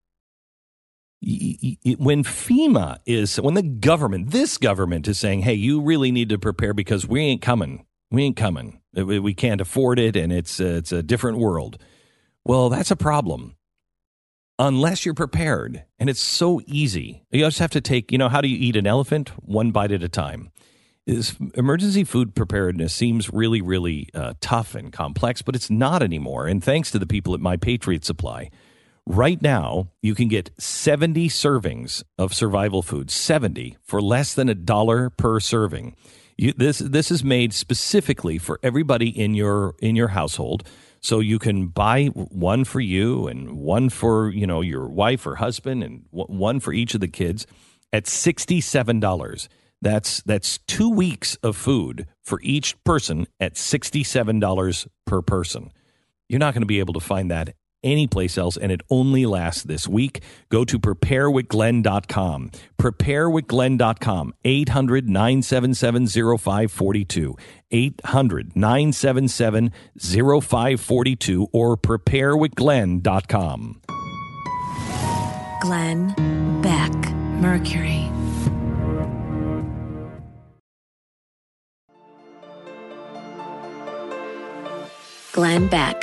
When FEMA is, when the government, this government is saying, hey, you really need to prepare because we ain't coming. We ain't coming. We can't afford it, and it's a, it's a different world. Well, that's a problem. Unless you're prepared, and it's so easy. You just have to take, you know, how do you eat an elephant? One bite at a time. Is emergency food preparedness seems really, really uh, tough and complex, but it's not anymore. And thanks to the people at My Patriot Supply. Right now, you can get seventy servings of survival food, seventy, for less than a dollar per serving. You, this this is made specifically for everybody in your in your household, so you can buy one for you and one for, you know, your wife or husband, and one for each of the kids at sixty-seven dollars. That's that's two weeks of food for each person at sixty-seven dollars per person. You're not going to be able to find that anyplace else, and it only lasts this week. Go to prepare with glenn dot com. prepare with glenn dot com. eight hundred, nine seven seven, zero five four two. eight hundred, nine seven seven, zero five four two or prepare with glenn dot com. Glenn Beck, Mercury. Glenn Beck.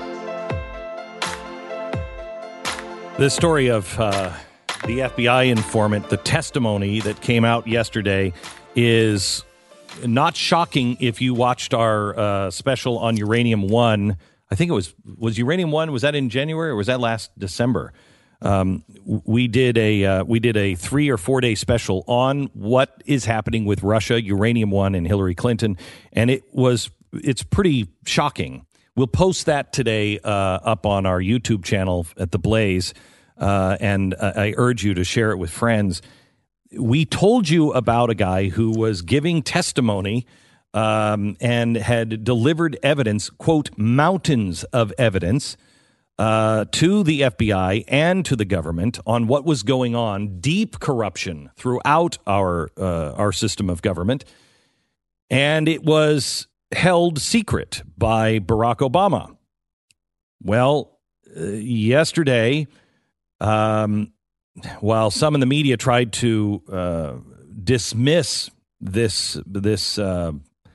The story of uh, the F B I informant, the testimony that came out yesterday, is not shocking if you watched our uh, special on Uranium One. I think it was, was Uranium One, was that in January or was that last December? Um, we did a uh, we did a three or four day special on what is happening with Russia, Uranium One, and Hillary Clinton, and it was it's pretty shocking. We'll post that today uh, up on our YouTube channel at The Blaze, uh, and uh, I urge you to share it with friends. We told you about a guy who was giving testimony um, and had delivered evidence, quote, mountains of evidence, uh, to the F B I and to the government on what was going on, deep corruption throughout our uh, our system of government. And it was held secret by Barack Obama. Well, uh, yesterday, um, while some in the media tried to uh, dismiss this, this uh,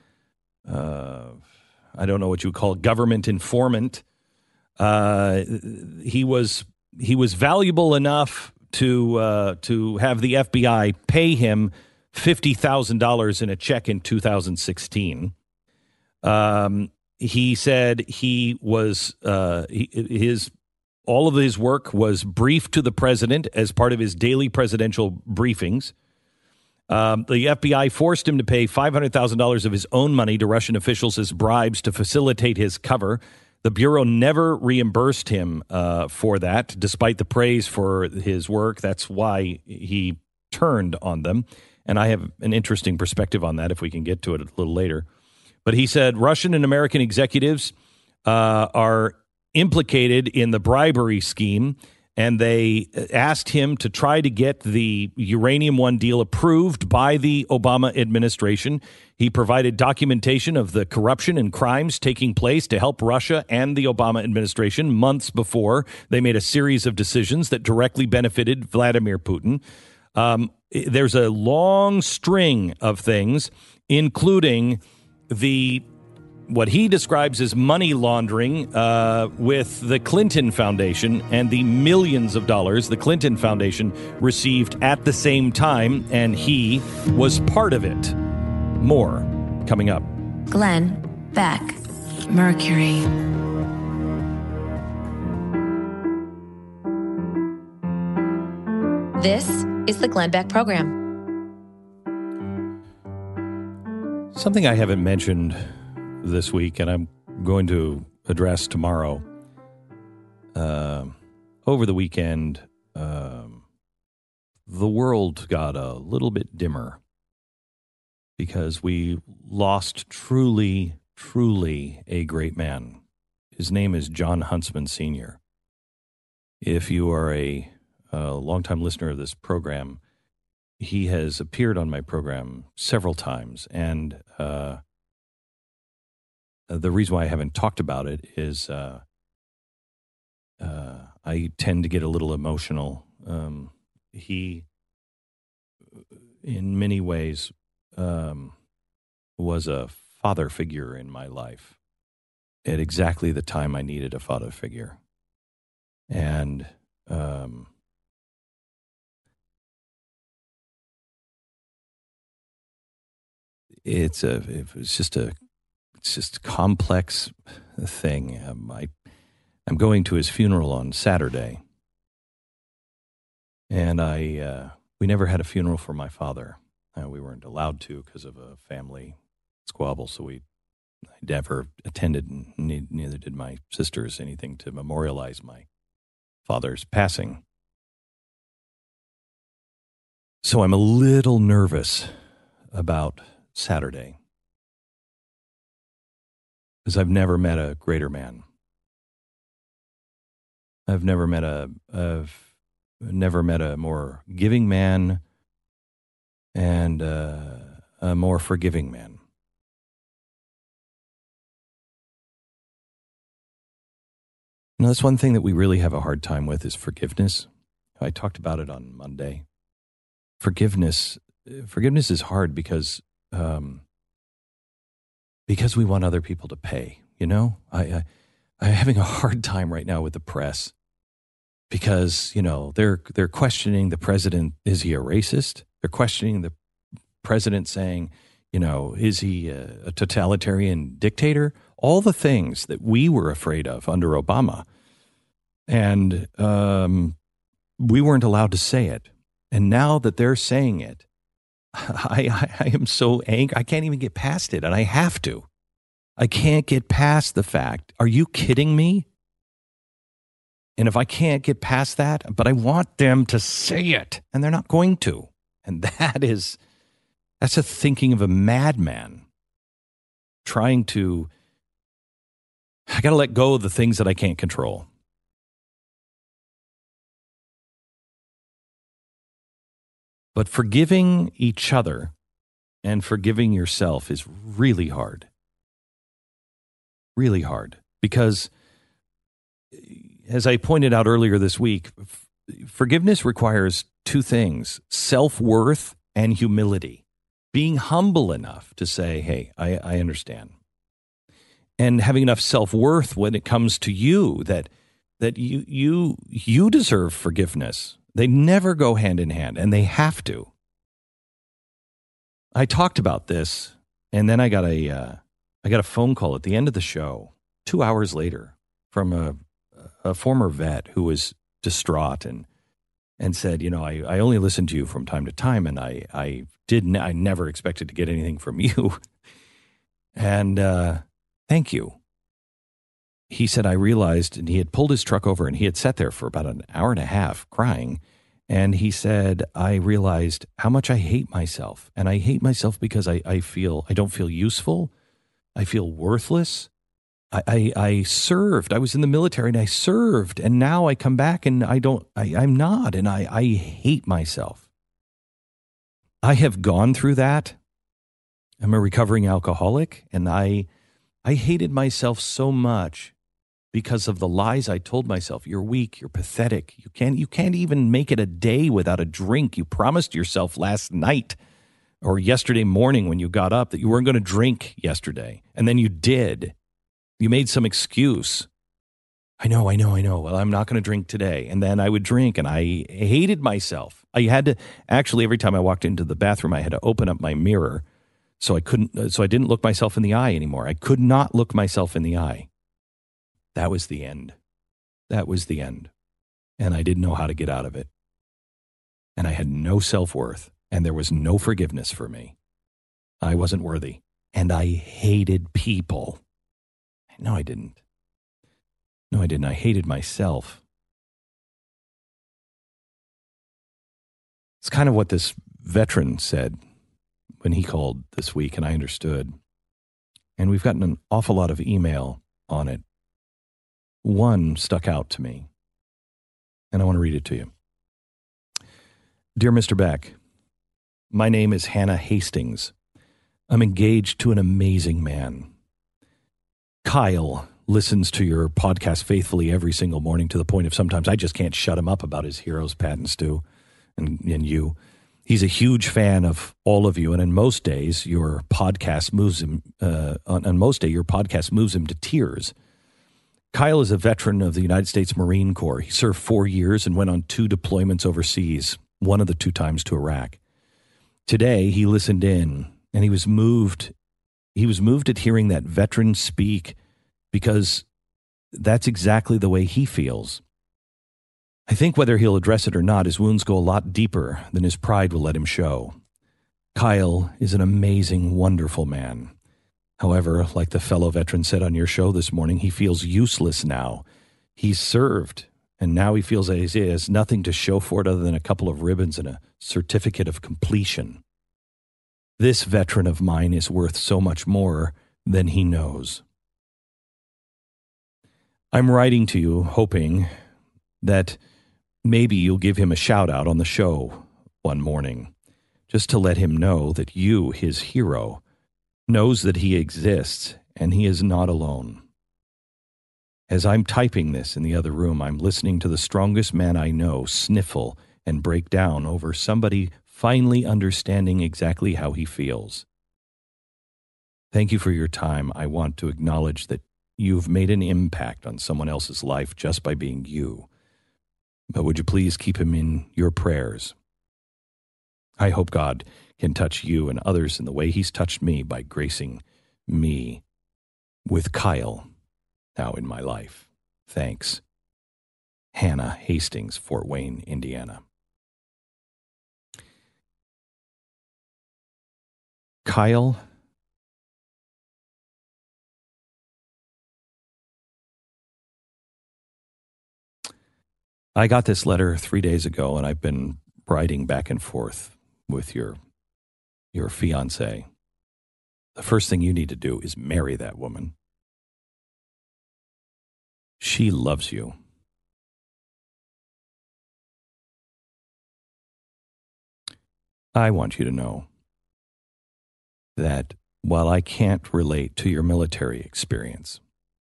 uh, I don't know what you would call it, government informant, uh, he was he was valuable enough to uh, to have the F B I pay him fifty thousand dollars in a check in two thousand sixteen. Um, he said he was, uh, he, his, all of his work was briefed to the president as part of his daily presidential briefings. Um, the F B I forced him to pay five hundred thousand dollars of his own money to Russian officials as bribes to facilitate his cover. The Bureau never reimbursed him, uh, for that, despite the praise for his work. That's why he turned on them. And I have an interesting perspective on that if we can get to it a little later. But he said Russian and American executives uh, are implicated in the bribery scheme, and they asked him to try to get the Uranium One deal approved by the Obama administration. He provided documentation of the corruption and crimes taking place to help Russia and the Obama administration months before they made a series of decisions that directly benefited Vladimir Putin. Um, there's a long string of things, including the what he describes as money laundering uh, with the Clinton Foundation and the millions of dollars the Clinton Foundation received at the same time, and he was part of it. More coming up. Glenn Beck, Mercury. This is the Glenn Beck Program. Something I haven't mentioned this week, and I'm going to address tomorrow. Uh, over the weekend, um, the world got a little bit dimmer because we lost truly, truly a great man. His name is Jon Huntsman Senior If you are a, a longtime listener of this program, he has appeared on my program several times, and uh, the reason why I haven't talked about it is uh, uh, I tend to get a little emotional. Um, he, in many ways, um, was a father figure in my life at exactly the time I needed a father figure. And um It's a. It was just a. It's just a complex thing. Um, I, I'm going to his funeral on Saturday, and I. Uh, we never had a funeral for my father. Uh, we weren't allowed to because of a family squabble. So we I never attended, and neither did my sisters, anything to memorialize my father's passing. So I'm a little nervous about Saturday, because I've never met a greater man. I've never met a, I've never met a more giving man and uh, a more forgiving man. You know, that's one thing that we really have a hard time with is forgiveness. I talked about it on Monday. Forgiveness, forgiveness is hard because um, because we want other people to pay. You know, I, I I'm having a hard time right now with the press because you know they're they're questioning the president. Is he a racist? They're questioning the president, saying, you know, is he a, a totalitarian dictator? All the things that we were afraid of under Obama. And um, we weren't allowed to say it. And now that they're saying it, I, I, I am so angry. I can't even get past it. And I have to. I can't get past the fact. Are you kidding me? And if I can't get past that, but I want them to say it, and they're not going to. And that is, that's a thinking of a madman trying to, I got to let go of the things that I can't control. But forgiving each other and forgiving yourself is really hard. Really hard. Because, as I pointed out earlier this week, f- forgiveness requires two things: self-worth and humility. Being humble enough to say, hey, I, I understand. And having enough self-worth when it comes to you that that you you you deserve forgiveness. They never go hand in hand, and they have to. I talked about this, and then I got a uh, I got a phone call at the end of the show, two hours later, from a a former vet who was distraught and and said, you know, I, I only listen to you from time to time, and I I didn't I never expected to get anything from you, and uh, thank you. He said, I realized, and he had pulled his truck over and he had sat there for about an hour and a half crying. And he said, I realized how much I hate myself. And I hate myself because I, I feel, I don't feel useful. I feel worthless. I, I, I served. I was in the military and I served. And now I come back and I don't, I, I'm not. And I, I hate myself. I have gone through that. I'm a recovering alcoholic, and I, I hated myself so much because of the lies I told myself. You're weak, you're pathetic. You can't you can't even make it a day without a drink. You promised yourself last night or yesterday morning when you got up that you weren't going to drink yesterday, and then you did. You made some excuse. I know, I know, I know. Well, I'm not going to drink today. And then I would drink, and I hated myself. I had to actually, every time I walked into the bathroom, I had to open up my mirror so I couldn't so I didn't look myself in the eye anymore. I could not look myself in the eye. That was the end. That was the end. And I didn't know how to get out of it. And I had no self-worth, and there was no forgiveness for me. I wasn't worthy. And I hated people. No, I didn't. No, I didn't. I hated myself. It's kind of what this veteran said when he called this week, and I understood. And we've gotten an awful lot of email on it. One stuck out to me, and I want to read it to you. Dear Mister Beck, my name is Hannah Hastings. I'm engaged to an amazing man. Kyle listens to your podcast faithfully every single morning, to the point of sometimes I just can't shut him up about his heroes, Pat and Stu, and, and you. He's a huge fan of all of you, and in most days, your podcast moves him. Uh, on, on most days, your podcast moves him to tears. Kyle is a veteran of the United States Marine Corps. He served four years and went on two deployments overseas, one of the two times to Iraq. Today, he listened in, and he was moved. He was moved at hearing that veteran speak, because that's exactly the way he feels. I think whether he'll address it or not, his wounds go a lot deeper than his pride will let him show. Kyle is an amazing, wonderful man. However, like the fellow veteran said on your show this morning, he feels useless now. He's served, and now he feels that he has nothing to show for it other than a couple of ribbons and a certificate of completion. This veteran of mine is worth so much more than he knows. I'm writing to you hoping that maybe you'll give him a shout out on the show one morning, just to let him know that you, his hero, knows that he exists and he is not alone. As I'm typing this in the other room, I'm listening to the strongest man I know sniffle and break down over somebody finally understanding exactly how he feels. Thank you for your time. I want to acknowledge that you've made an impact on someone else's life just by being you. But would you please keep him in your prayers? I hope God can touch you and others in the way he's touched me by gracing me with Kyle now in my life. Thanks. Hannah Hastings, Fort Wayne, Indiana. Kyle, I got this letter three days ago, and I've been writing back and forth with your your fiancée. The first thing you need to do is marry that woman. She loves you. I want you to know that while I can't relate to your military experience,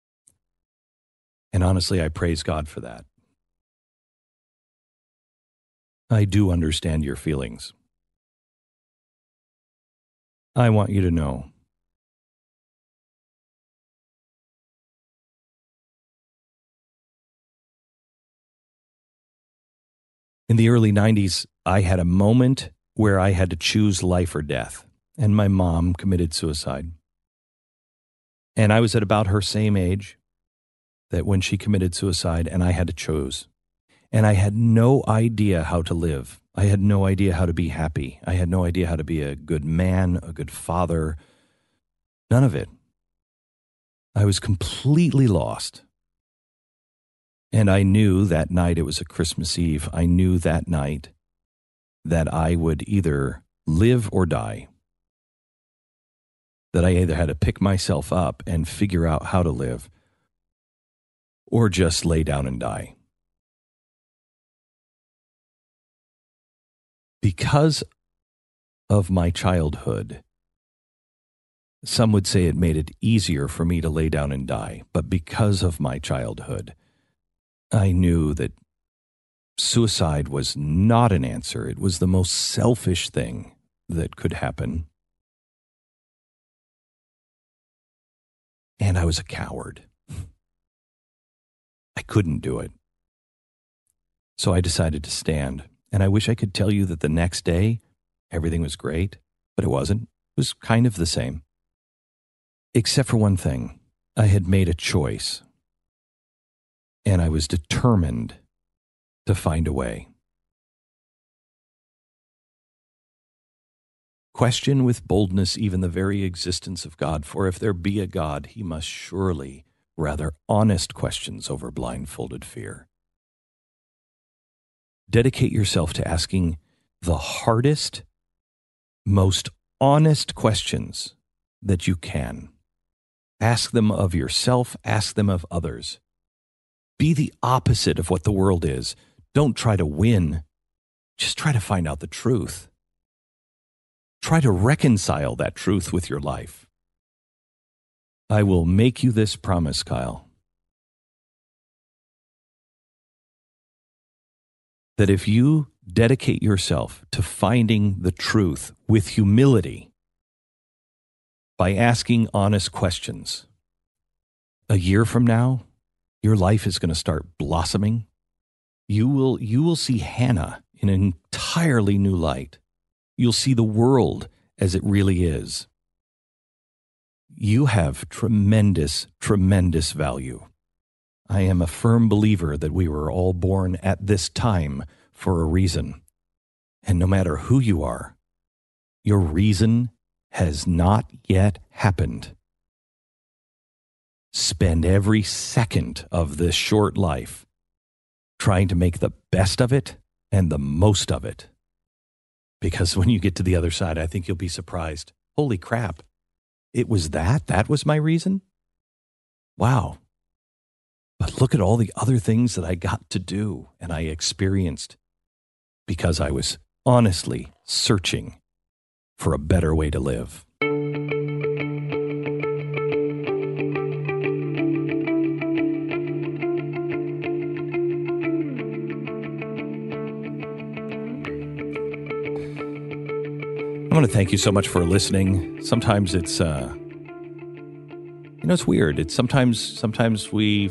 and honestly, I praise God for that, I do understand your feelings. I want you to know in the early nineties, I had a moment where I had to choose life or death, and my mom committed suicide. And I was at about her same age that when she committed suicide, and I had to choose. And I had no idea how to live. I had no idea how to be happy. I had no idea how to be a good man, a good father. None of it. I was completely lost. And I knew that night, it was a Christmas Eve, I knew that night that I would either live or die. That I either had to pick myself up and figure out how to live, or just lay down and die. Because of my childhood, some would say it made it easier for me to lay down and die. But because of my childhood, I knew that suicide was not an answer. It was the most selfish thing that could happen. And I was a coward. I couldn't do it. So I decided to stand. And I wish I could tell you that the next day everything was great, but it wasn't. It was kind of the same. Except for one thing. I had made a choice. And I was determined to find a way. Question with boldness even the very existence of God, for if there be a God, he must surely rather honest questions over blindfolded fear. Dedicate yourself to asking the hardest, most honest questions that you can. Ask them of yourself, ask them of others. Be the opposite of what the world is. Don't try to win. Just try to find out the truth. Try to reconcile that truth with your life. I will make you this promise, Kyle, that if you dedicate yourself to finding the truth with humility by asking honest questions, a year from now, your life is going to start blossoming. You will, you will see Hannah in an entirely new light. You'll see the world as it really is. You have tremendous, tremendous value. I am a firm believer that we were all born at this time for a reason. And no matter who you are, your reason has not yet happened. Spend every second of this short life trying to make the best of it and the most of it. Because when you get to the other side, I think you'll be surprised. Holy crap. It was that? That was my reason? Wow. But look at all the other things that I got to do and I experienced because I was honestly searching for a better way to live. I want to thank you so much for listening. Sometimes it's, uh, you know, it's weird. It's sometimes, sometimes we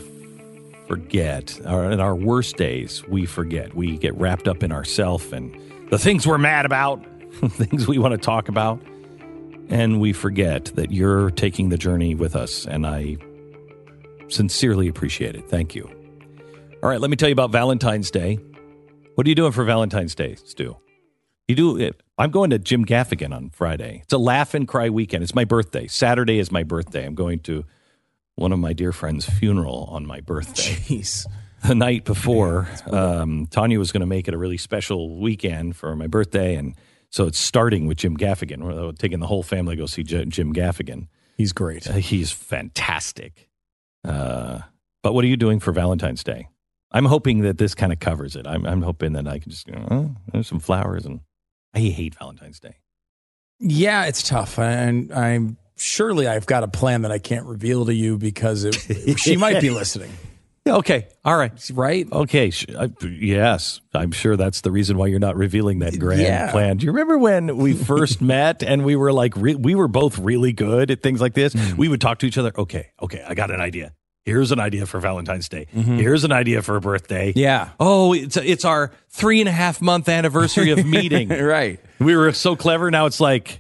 forget. Or in our worst days, we forget. We get wrapped up in ourself and the things we're mad about, things we want to talk about, and we forget that you're taking the journey with us. And I sincerely appreciate it. Thank you. All right, let me tell you about Valentine's Day. What are you doing for Valentine's Day, Stu? You do it. I'm going to Jim Gaffigan on Friday. It's a laugh and cry weekend. It's my birthday. Saturday is my birthday. I'm going to one of my dear friend's funeral on my birthday. Jeez. The night before, um, Tanya was going to make it a really special weekend for my birthday, and so it's starting with Jim Gaffigan. We're taking the whole family to go see J- Jim Gaffigan. He's great. Uh, he's fantastic. Uh, but what are you doing for Valentine's Day? I'm hoping that this kind of covers it. I'm, I'm hoping that I can just, you know, oh, there's some flowers and... I hate Valentine's Day. Yeah, it's tough. And I'm surely I've got a plan that I can't reveal to you because it, she might be listening. Okay. All right. Right? Okay. I, yes. I'm sure that's the reason why you're not revealing that grand Yeah. plan. Do you remember when we first met and we were like, re- we were both really good at things like this? Mm. We would talk to each other. Okay. Okay. I got an idea. Here's an idea for Valentine's Day. Mm-hmm. Here's an idea for a birthday. Yeah. Oh, it's it's our three and a half month anniversary of meeting. Right. We were so clever. Now it's like,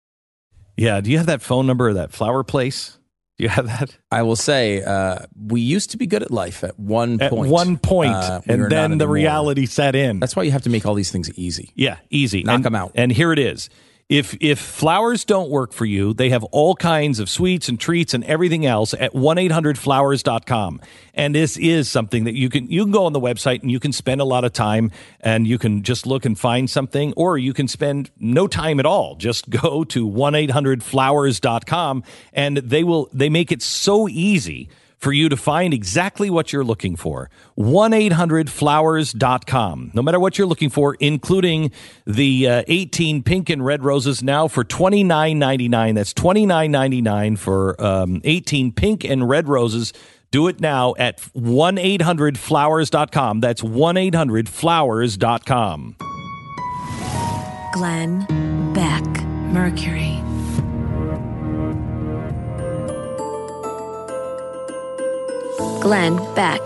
yeah. Do you have that phone number of that flower place? Do you have that? I will say, uh, we used to be good at life at one At point. one point, Uh, we and are then not the anymore. reality set in. That's why you have to make all these things easy. Yeah, easy. Knock And- 'em out. And here it is. If if flowers don't work for you, they have all kinds of sweets and treats and everything else at one eight hundred flowers dot com. And this is something that you can you can go on the website and you can spend a lot of time and you can just look and find something, or you can spend no time at all. Just go to one eight hundred flowers dot com and they will they make it so easy for you to find exactly what you're looking for. one eight hundred flowers dot com. No matter what you're looking for, including the uh, eighteen pink and red roses now for twenty-nine ninety-nine. That's twenty-nine ninety-nine for um, eighteen pink and red roses. Do it now at one eight hundred flowers dot com. That's one eight hundred flowers dot com. Glenn Beck, Mercury. Glenn Beck.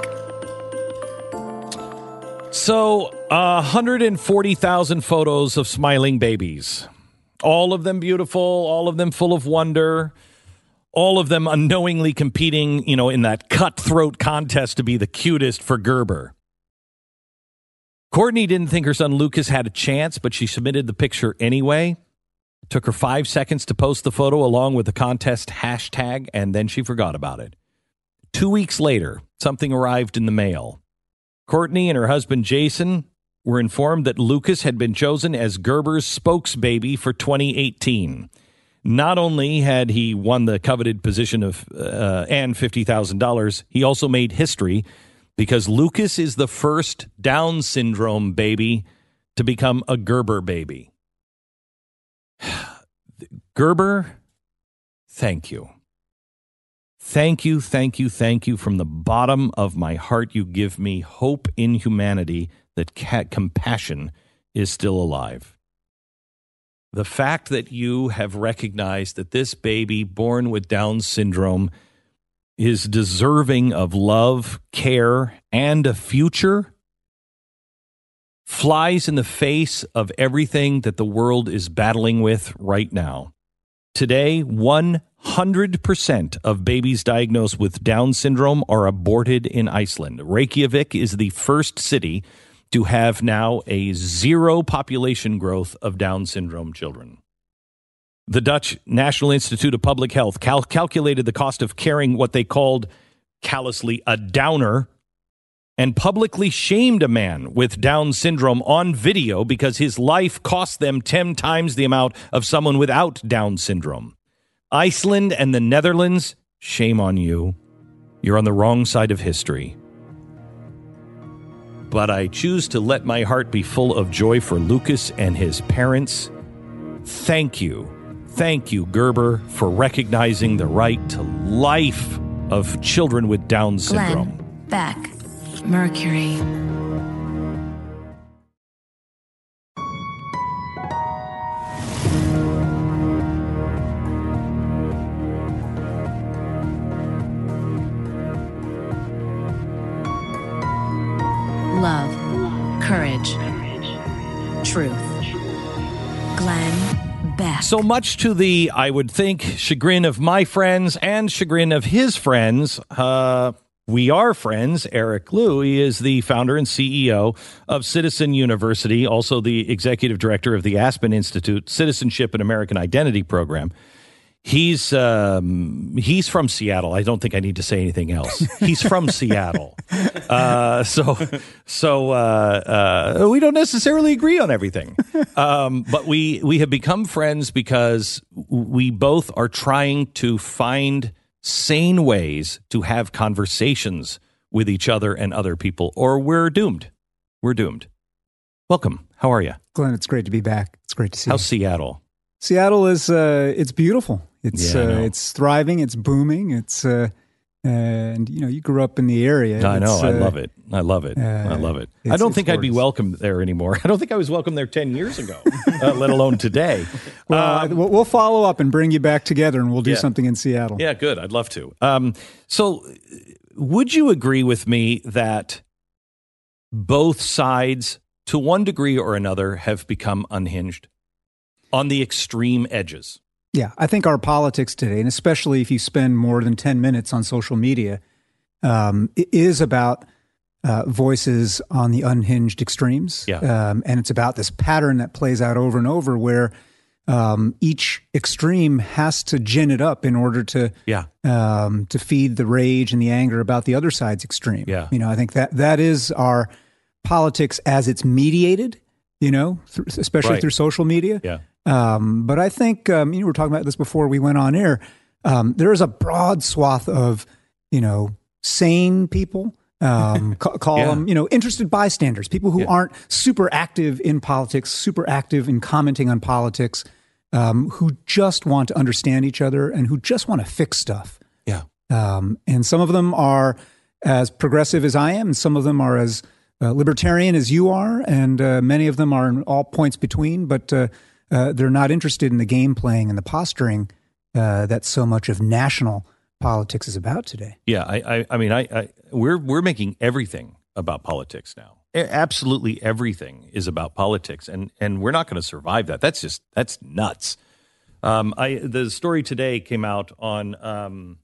So, uh, one hundred forty thousand photos of smiling babies. All of them beautiful, all of them full of wonder, all of them unknowingly competing, you know, in that cutthroat contest to be the cutest for Gerber. Courtney didn't think her son Lucas had a chance, but she submitted the picture anyway. It took her five seconds to post the photo along with the contest hashtag, and then she forgot about it. Two weeks later, something arrived in the mail. Courtney and her husband Jason were informed that Lucas had been chosen as Gerber's spokesbaby for twenty eighteen. Not only had he won the coveted position of uh, and fifty thousand dollars, he also made history because Lucas is the first Down syndrome baby to become a Gerber baby. Gerber, thank you. Thank you, thank you, thank you. From the bottom of my heart, you give me hope in humanity that ca- compassion is still alive. The fact that you have recognized that this baby born with Down syndrome is deserving of love, care, and a future flies in the face of everything that the world is battling with right now. Today, one hundred percent of babies diagnosed with Down syndrome are aborted in Iceland. Reykjavik is the first city to have now a zero population growth of Down syndrome children. The Dutch National Institute of Public Health cal- calculated the cost of carrying what they called callously a downer and publicly shamed a man with Down syndrome on video because his life cost them ten times the amount of someone without Down syndrome. Iceland and the Netherlands, shame on you. You're on the wrong side of history. But I choose to let my heart be full of joy for Lucas and his parents. Thank you. Thank you, Gerber, for recognizing the right to life of children with Down syndrome. Glenn Beck, Mercury. Love, courage, truth. Glenn Beck. So much to the, I would think, chagrin of my friends and chagrin of his friends. Uh, we are friends. Eric Liu, he is the founder and C E O of Citizen University, also the executive director of the Aspen Institute Citizenship and American Identity Program. He's um, he's from Seattle. I don't think I need to say anything else. He's from Seattle, uh, so so uh, uh, we don't necessarily agree on everything, um, but we we have become friends because we both are trying to find sane ways to have conversations with each other and other people, or we're doomed. We're doomed. Welcome. How are you, Glenn? It's great to be back. It's great to see How's you. Seattle? Seattle is uh, it's beautiful. It's Yeah, I uh, know. it's thriving. It's booming. It's uh, and you know you grew up in the area. I know. It's, I uh, love it. I love it. I uh, love it. I it's- don't it's think I'd be gorgeous. welcome there anymore. I don't think I was welcome there ten years ago, uh, let alone today. Well, Um, we'll we'll follow up and bring you back together, and we'll do Yeah. something in Seattle. yeah, good. I'd love to. Um, so, would you agree with me that both sides, to one degree or another, have become unhinged on the extreme edges? Yeah, I think our politics today, and especially if you spend more than ten minutes on social media, um, it is about uh, voices on the unhinged extremes. Yeah. Um, and it's about this pattern that plays out over and over where um, each extreme has to gin it up in order to Yeah. um, to feed the rage and the anger about the other side's extreme. Yeah. You know, I think that that is our politics as it's mediated, you know, th- especially Right. through social media. Yeah. Um, but I think, um, you know, we were talking about this before we went on air. Um, there is a broad swath of, you know, sane people, um, ca- call Yeah. them, you know, interested bystanders, people who Yeah. aren't super active in politics, super active in commenting on politics, um, who just want to understand each other and who just want to fix stuff. Yeah. Um, and some of them are as progressive as I am, and some of them are as uh, libertarian as you are, and uh, many of them are in all points between, but uh, uh, they're not interested in the game playing and the posturing uh, that so much of national politics is about today. Yeah, I, I, I mean, I, I, we're we're making everything about politics now. A- Absolutely everything is about politics, and and we're not going to survive that. That's just that's nuts. Um, I the story today came out on um,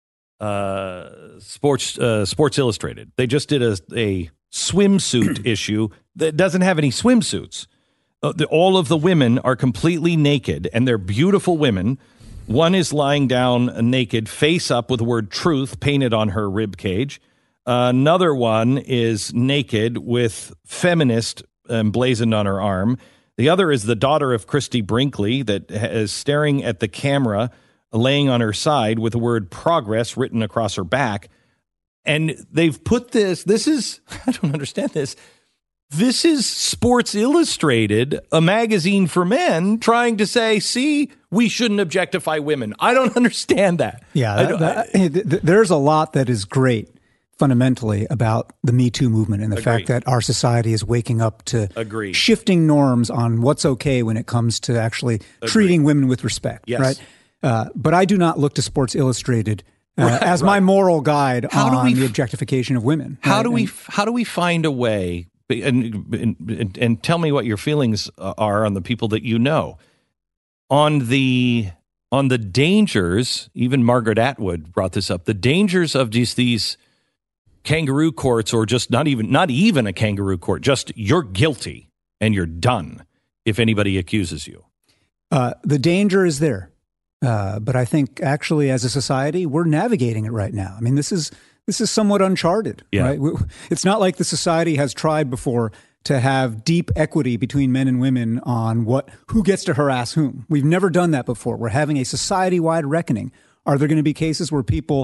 uh, Sports uh, Sports Illustrated. They just did a a swimsuit issue that doesn't have any swimsuits. Uh, the, all of the women are completely naked, and they're beautiful women. One is lying down naked, face up, with the word truth painted on her rib cage. Uh, another one is naked with feminist emblazoned on her arm. The other is the daughter of Christy Brinkley that is staring at the camera, laying on her side with the word progress written across her back. And they've put this, this is, I don't understand this. This is Sports Illustrated, a magazine for men, trying to say, see, we shouldn't objectify women. I don't understand that. Yeah, I that, don't- that- th- th- there's a lot that is great fundamentally about the Me Too movement and the Agreed. fact that our society is waking up to Agreed. shifting norms on what's okay when it comes to actually treating women with respect. Yes. Right. Uh, but I do not look to Sports Illustrated uh, Right, as right. my moral guide How do on we the f- objectification of women. How right? do we And- how do we find a way? And, and and tell me what your feelings are on the people that you know, on the on the dangers. Even Margaret Atwood brought this up. The dangers of just these kangaroo courts, or just not even not even a kangaroo court. Just you're guilty and you're done if anybody accuses you. Uh, the danger is there. Uh, but I think actually as a society, we're navigating it right now. I mean, this is this is somewhat uncharted, Yeah. right? We- It's not like the society has tried before to have deep equity between men and women on what who gets to harass whom. We've never done that before. We're having a society-wide reckoning. Are there going to be cases where people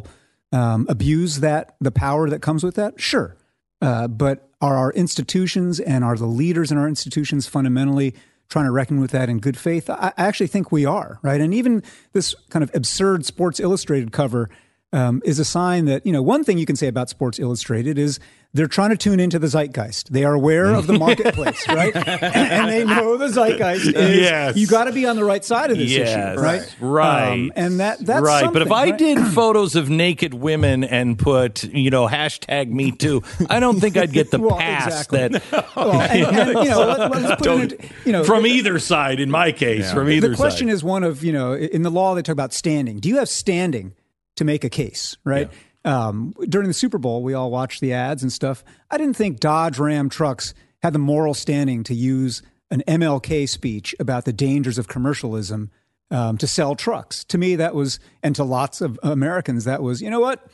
um, abuse that, the power that comes with that? Sure. Uh, but are our institutions and are the leaders in our institutions fundamentally trying to reckon with that in good faith? I, I actually think we are, right? And even this kind of absurd Sports Illustrated cover um, is a sign that, you know, one thing you can say about Sports Illustrated is they're trying to tune into the zeitgeist. They are aware of the marketplace, right? And they know the zeitgeist is yes. you got to be on the right side of this yes. issue, right? Right. Um, and that that's right. something, But if I right? did photos of naked women and put, you know, hashtag me too, I don't think I'd get the Well, pass exactly. that Well, and, and, you know, let, let's put it in, you know, from either side. In my case, Yeah. from either the question side. is one of, you know, in the law they talk about standing. Do you have standing to make a case, right? Yeah. Um, during the Super Bowl, we all watched the ads and stuff. I didn't think Dodge Ram trucks had the moral standing to use an M L K speech about the dangers of commercialism um, to sell trucks. To me, that was, and to lots of Americans, that was, you know what?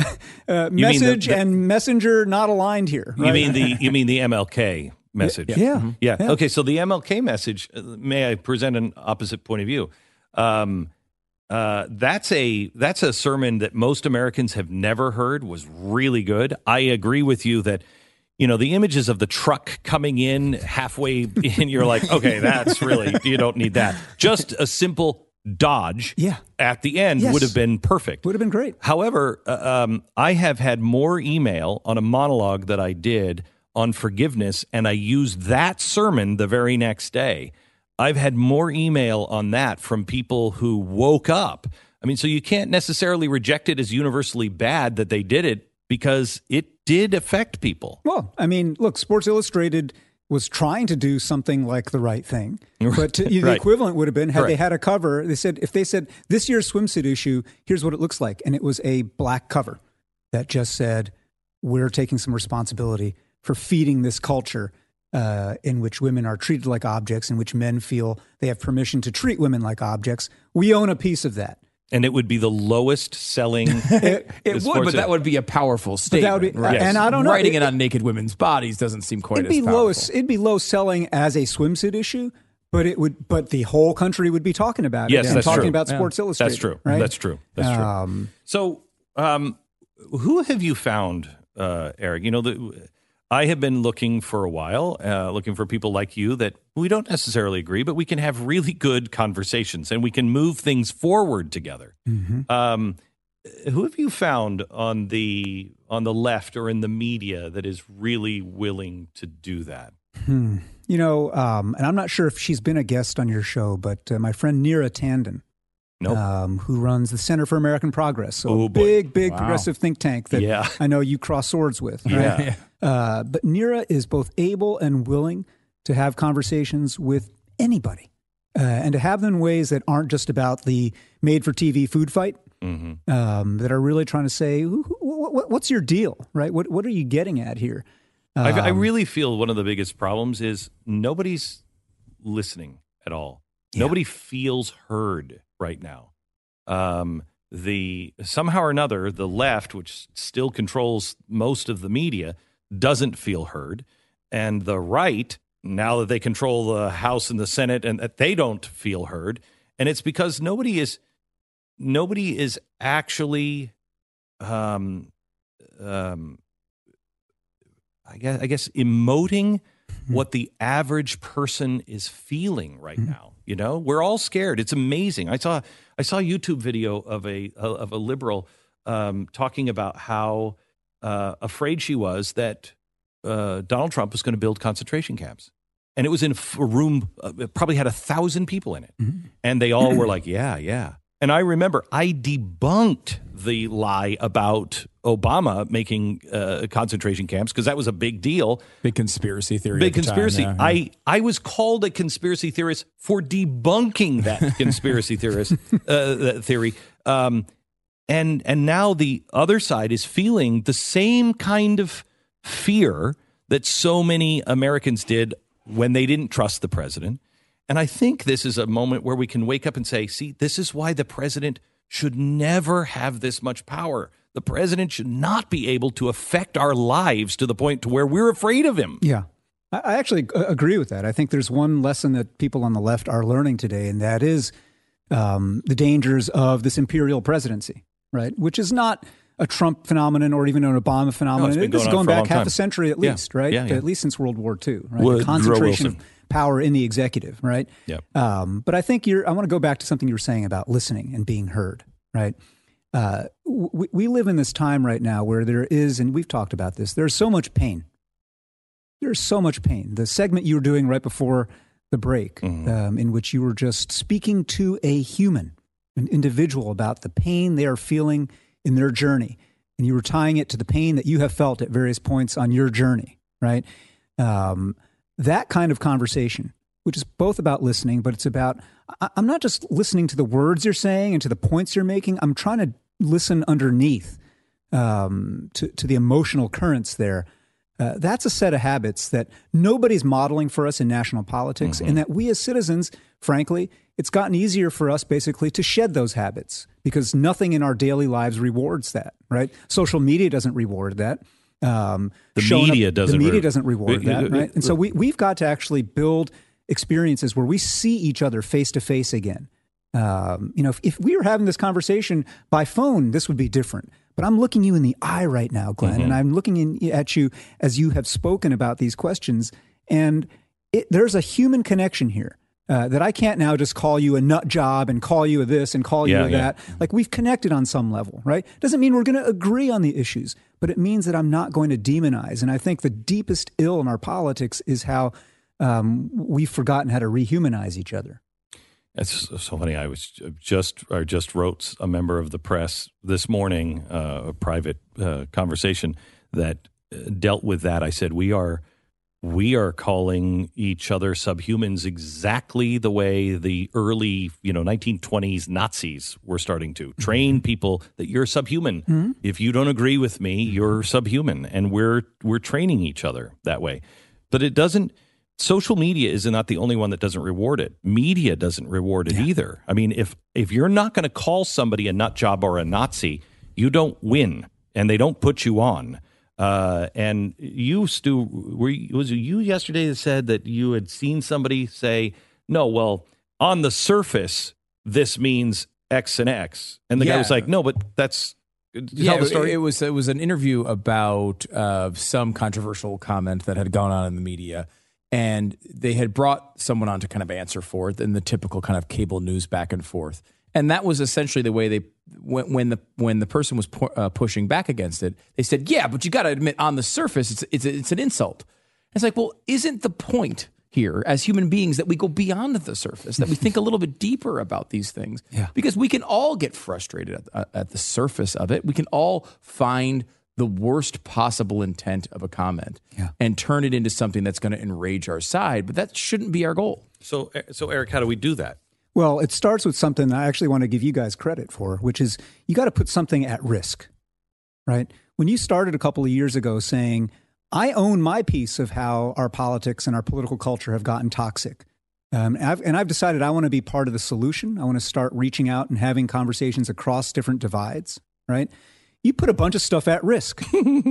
uh, message the, the, and messenger not aligned here. Right? You mean the you mean the M L K message? Yeah. Yeah. Mm-hmm. yeah. Yeah. Okay. So the M L K message. uh, May I present an opposite point of view? Um, Uh, that's a that's a sermon that most Americans have never heard. Was really good. I agree with you that, you know, the images of the truck coming in halfway in, you're like, okay, that's really, you don't need that. Just a simple Dodge Yeah. at the end Yes. would have been perfect. Would have been great. However, uh, um, I have had more email on a monologue that I did on forgiveness, and I used that sermon the very next day. I've had more email on that from people who woke up. I mean, so you can't necessarily reject it as universally bad that they did it because it did affect people. Well, I mean, look, Sports Illustrated was trying to do something like the right thing, but to, the Right. equivalent would have been had Correct. they had a cover. They said, if they said this year's swimsuit issue, here's what it looks like, and it was a black cover that just said, we're taking some responsibility for feeding this culture uh, in which women are treated like objects, in which men feel they have permission to treat women like objects. We own a piece of that. And it would be the lowest selling. It, it would, sports- but that would be a powerful statement. that would be- right? and I don't know. Writing It- it on naked women's bodies doesn't seem quite It'd as be powerful. low. It'd be low selling as a swimsuit issue, but it would. But the whole country would be talking about it. Yes, and that's talking true. about Yeah. Sports Illustrated. That's true. Right? That's true. That's true. Um, So, um, who have you found, uh, Eric? You know, the, I have been looking for a while, uh, looking for people like you that we don't necessarily agree, but we can have really good conversations and we can move things forward together. Mm-hmm. Um, who have you found on the on the left or in the media that is really willing to do that? Hmm. You know, um, and I'm not sure if she's been a guest on your show, but uh, my friend Neera Tanden, Nope. um, who runs the Center for American Progress, so Oh, a boy. big, big Wow. progressive think tank that Yeah. I know you cross swords with. Right? Yeah. Uh, but Neera is both able and willing to have conversations with anybody, uh, and to have them in ways that aren't just about the made-for-T V food fight. Mm-hmm. Um, that are really trying to say, wh- wh- what's your deal, right? What what are you getting at here? I, I Um, really feel one of the biggest problems is nobody's listening at all. Yeah. Nobody feels heard right now. Um, the somehow or another, the left, which still controls most of the media, doesn't feel heard, and the right, now that they control the House and the Senate, and that they don't feel heard, and it's because nobody is nobody is actually. Um, um, I guess, I guess emoting what the average person is feeling right now. You know, we're all scared. It's amazing. I saw I saw a YouTube video of a of a liberal um, talking about how uh, afraid she was that uh, Donald Trump was going to build concentration camps, and it was in a room uh, it probably had a thousand people in it, Mm-hmm. and they all were like, "Yeah, yeah." And I remember I debunked the lie about Obama making uh, concentration camps because that was a big deal. Big conspiracy theory. Big at the time, conspiracy. yeah, yeah. I, I was called a conspiracy theorist for debunking that conspiracy theorist uh, that theory. Um, and and now the other side is feeling the same kind of fear that so many Americans did when they didn't trust the president. And I think this is a moment where we can wake up and say, see, this is why the president should never have this much power. The president should not be able to affect our lives to the point to where we're afraid of him. Yeah. I I actually uh, agree with that. I think there's one lesson that people on the left are learning today, and that is um, the dangers of this imperial presidency, right? Which is not a Trump phenomenon or even an Obama phenomenon. No, this is going back half a century at yeah. least, right? Yeah, yeah. At least since World War Two, right? Woodrow the concentration Wilson. of power in the executive, right? Yep. Um, but I think you're. I want to go back to something you were saying about listening and being heard, right? Uh, we, we live in this time right now where there is, and we've talked about this. There's so much pain. There's so much pain. The segment you were doing right before the break, mm-hmm. um, in which you were just speaking to a human, an individual, about the pain they are feeling in their journey, and you were tying it to the pain that you have felt at various points on your journey, right? Um, that kind of conversation, which is both about listening, but it's about, I, I'm not just listening to the words you're saying and to the points you're making. I'm trying to listen underneath um, to, to the emotional currents there. Uh, that's a set of habits that nobody's modeling for us in national politics, mm-hmm. and that we as citizens, frankly, it's gotten easier for us basically to shed those habits because nothing in our daily lives rewards that, right? Social media doesn't reward that. Um, the media up, doesn't. The media re- doesn't reward that, right? And so we we've got to actually build experiences where we see each other face to face again. Um, you know, if, if we were having this conversation by phone, this would be different. But I'm looking you in the eye right now, Glenn, mm-hmm. and I'm looking in, at you as you have spoken about these questions. And it, there's a human connection here uh, that I can't now just call you a nut job and call you a this and call yeah, you a yeah. that. Like we've connected on some level, right? Doesn't mean we're going to agree on the issues, but it means that I'm not going to demonize. And I think the deepest ill in our politics is how um, we've forgotten how to rehumanize each other. It's so funny. I was just I just wrote a member of the press this morning, uh, a private uh, conversation that dealt with that. I said we are we are calling each other subhumans exactly the way the early, you know, nineteen twenties Nazis were starting to train people that you're subhuman. Mm-hmm. If you don't agree with me, you're subhuman, and we're we're training each other that way. But it doesn't. Social media is not the only one that doesn't reward it. Media doesn't reward it yeah. either. I mean, if if you're not going to call somebody a nut job or a Nazi, you don't win, and they don't put you on. Uh, and you, Stu, were you, was it you yesterday that said that you had seen somebody say, no, well, on the surface, this means X and X. And the yeah. guy was like, no, but that's... Yeah, the story. It was it was an interview about uh, some controversial comment that had gone on in the media. And they had brought someone on to kind of answer for it in the typical kind of cable news back and forth. And that was essentially the way they, when, when the when the person was pu- uh, pushing back against it, they said, yeah, but you got to admit on the surface, it's, it's, it's an insult. And it's like, well, isn't the point here as human beings that we go beyond the surface, that we think a little bit deeper about these things? Yeah. Because we can all get frustrated at, uh, at the surface of it. We can all find the worst possible intent of a comment yeah. and turn it into something that's going to enrage our side, but that shouldn't be our goal. So, so Eric, how do we do that? Well, it starts with something I actually want to give you guys credit for, which is you got to put something at risk, right? When you started a couple of years ago saying, I own my piece of how our politics and our political culture have gotten toxic. Um, and, I've, and I've decided I want to be part of the solution. I want to start reaching out and having conversations across different divides, right? You put a bunch of stuff at risk. You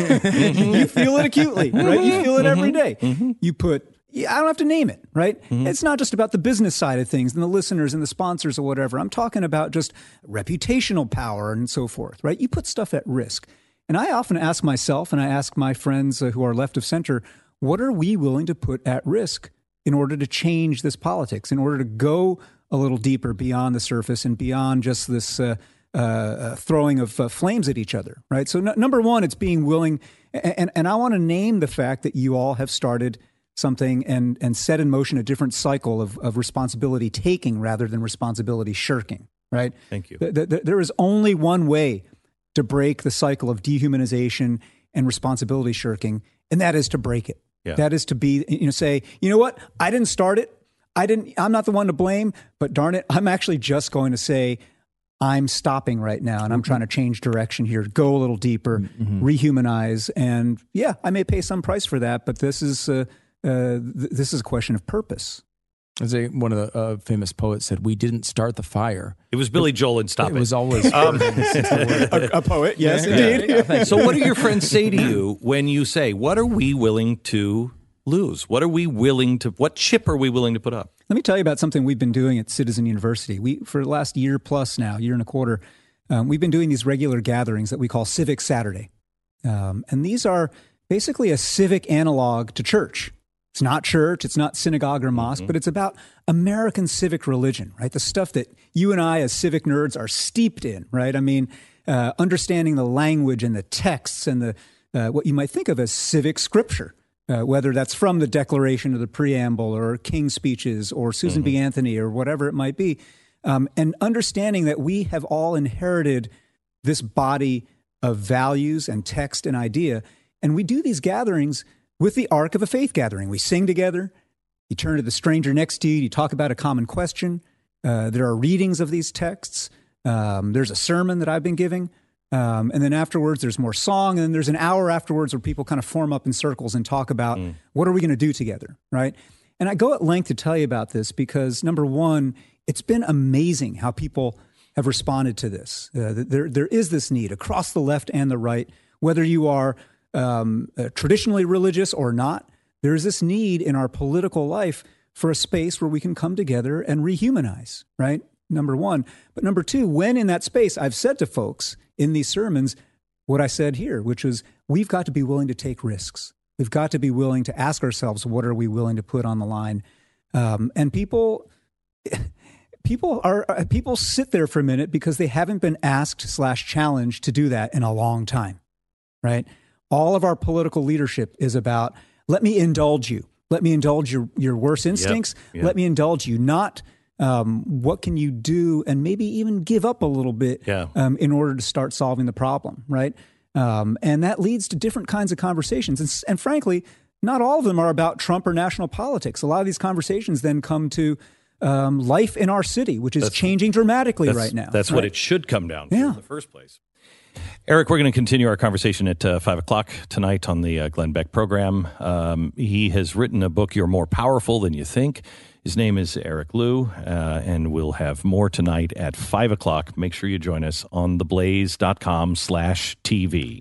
feel it acutely, right? You feel it every day. Mm-hmm. You put, I don't have to name it, right? Mm-hmm. It's not just about the business side of things and the listeners and the sponsors or whatever. I'm talking about just reputational power and so forth, right? You put stuff at risk. And I often ask myself, and I ask my friends uh, who are left of center, what are we willing to put at risk in order to change this politics, in order to go a little deeper beyond the surface and beyond just this uh, uh, uh, throwing of uh, flames at each other, right? So n- number one, it's being willing, and, and I want to name the fact that you all have started something and and set in motion a different cycle of, of responsibility taking rather than responsibility shirking, right? Thank you. Th- th- there is only one way to break the cycle of dehumanization and responsibility shirking, and that is to break it. Yeah. That is to be, you know, say, you know what? I didn't start it. I didn't, I'm not the one to blame, but darn it, I'm actually just going to say, I'm stopping right now and I'm trying to change direction here, go a little deeper, mm-hmm. rehumanize. And yeah, I may pay some price for that, but this is, uh, uh, th- this is a question of purpose. As a, one of the uh, famous poets said, we didn't start the fire. It was Billy Joel and Stop It. It was always um, a, a poet, yes, yeah, indeed. Yeah, yeah, so what do your friends say to you when you say, what are we willing to lose? What are we willing to, what chip are we willing to put up? Let me tell you about something we've been doing at Citizen University. We, for the last year plus now, year and a quarter, um, we've been doing these regular gatherings that we call Civic Saturday. Um, and these are basically a civic analog to church. It's not church, it's not synagogue or mosque, mm-hmm. but it's about American civic religion, right? The stuff that you and I as civic nerds are steeped in, right? I mean, uh, understanding the language and the texts and the uh, what you might think of as civic scripture, uh, whether that's from the Declaration or the Preamble or King's speeches or Susan mm-hmm. B. Anthony or whatever it might be, um, and understanding that we have all inherited this body of values and text and idea, and we do these gatherings with the arc of a faith gathering. We sing together. You turn to the stranger next to you. You talk about a common question. Uh, there are readings of these texts. Um, there's a sermon that I've been giving. Um, and then afterwards, there's more song. And then there's an hour afterwards where people kind of form up in circles and talk about mm. what are we going to do together, right? And I go at length to tell you about this because, number one, it's been amazing how people have responded to this. Uh, there, there is this need across the left and the right, whether you are Um, uh, traditionally religious or not, there is this need in our political life for a space where we can come together and rehumanize, right? Number one. But number two, when in that space, I've said to folks in these sermons what I said here, which was we've got to be willing to take risks. We've got to be willing to ask ourselves, what are we willing to put on the line? Um, and people... People are people sit there for a minute because they haven't been asked slash challenged to do that in a long time, right? All of our political leadership is about, let me indulge you. Let me indulge your, your worst instincts. Yep, yep. Let me indulge you. Not um, what can you do and maybe even give up a little bit yeah. um, in order to start solving the problem, right? Um, and that leads to different kinds of conversations. And, and frankly, not all of them are about Trump or national politics. A lot of these conversations then come to um, life in our city, which is that's, changing dramatically right now. That's right? what it should come down to yeah. in the first place. Eric, we're going to continue our conversation at uh, five o'clock tonight on the uh, Glenn Beck program. Um, he has written a book, You're More Powerful Than You Think. His name is Eric Liu, uh, and we'll have more tonight at five o'clock. Make sure you join us on theblaze.com slash TV.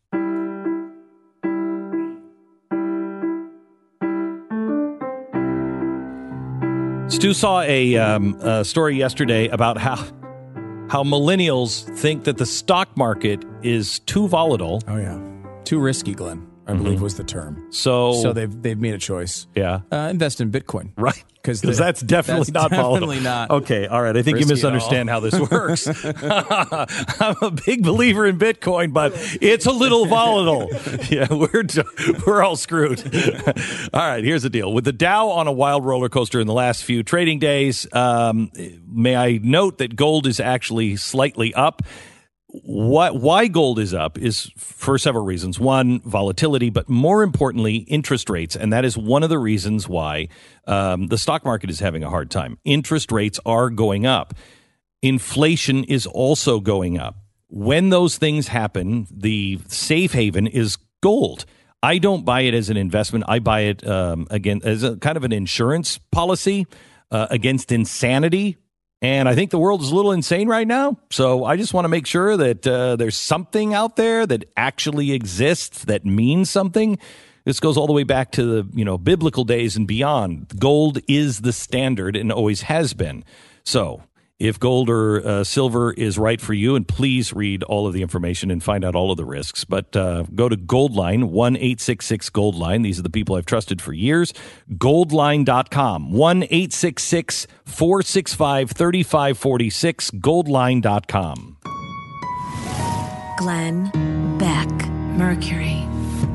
Stu saw a, um, a story yesterday about how... how millennials think that the stock market is too volatile. Oh, yeah. Too risky, Glenn, I mm-hmm. believe was the term. So so they've they've made a choice. Yeah. Uh, invest in Bitcoin. Right. Because that's definitely that's not definitely volatile. Not okay, all right. I think you misunderstand how this works. I'm a big believer in Bitcoin, but it's a little volatile. Yeah, we're we're all screwed. All right, here's the deal. With the Dow on a wild roller coaster in the last few trading days, um, may I note that gold is actually slightly up. What, why gold is up is for several reasons. One, volatility, but more importantly, interest rates. And that is one of the reasons why um, the stock market is having a hard time. Interest rates are going up. Inflation is also going up. When those things happen, the safe haven is gold. I don't buy it as an investment. I buy it, um, again, as a kind of an insurance policy uh, against insanity. And I think the world is a little insane right now. So I just want to make sure that uh, there's something out there that actually exists that means something. This goes all the way back to the, you know, biblical days and beyond. Gold is the standard and always has been. So if gold or uh, silver is right for you, and please read all of the information and find out all of the risks. But uh, go to Goldline, one eight six six Goldline. These are the people I've trusted for years. Goldline dot com, one eight six six, four six five, three five four six, Goldline dot com. Glenn Beck, Mercury.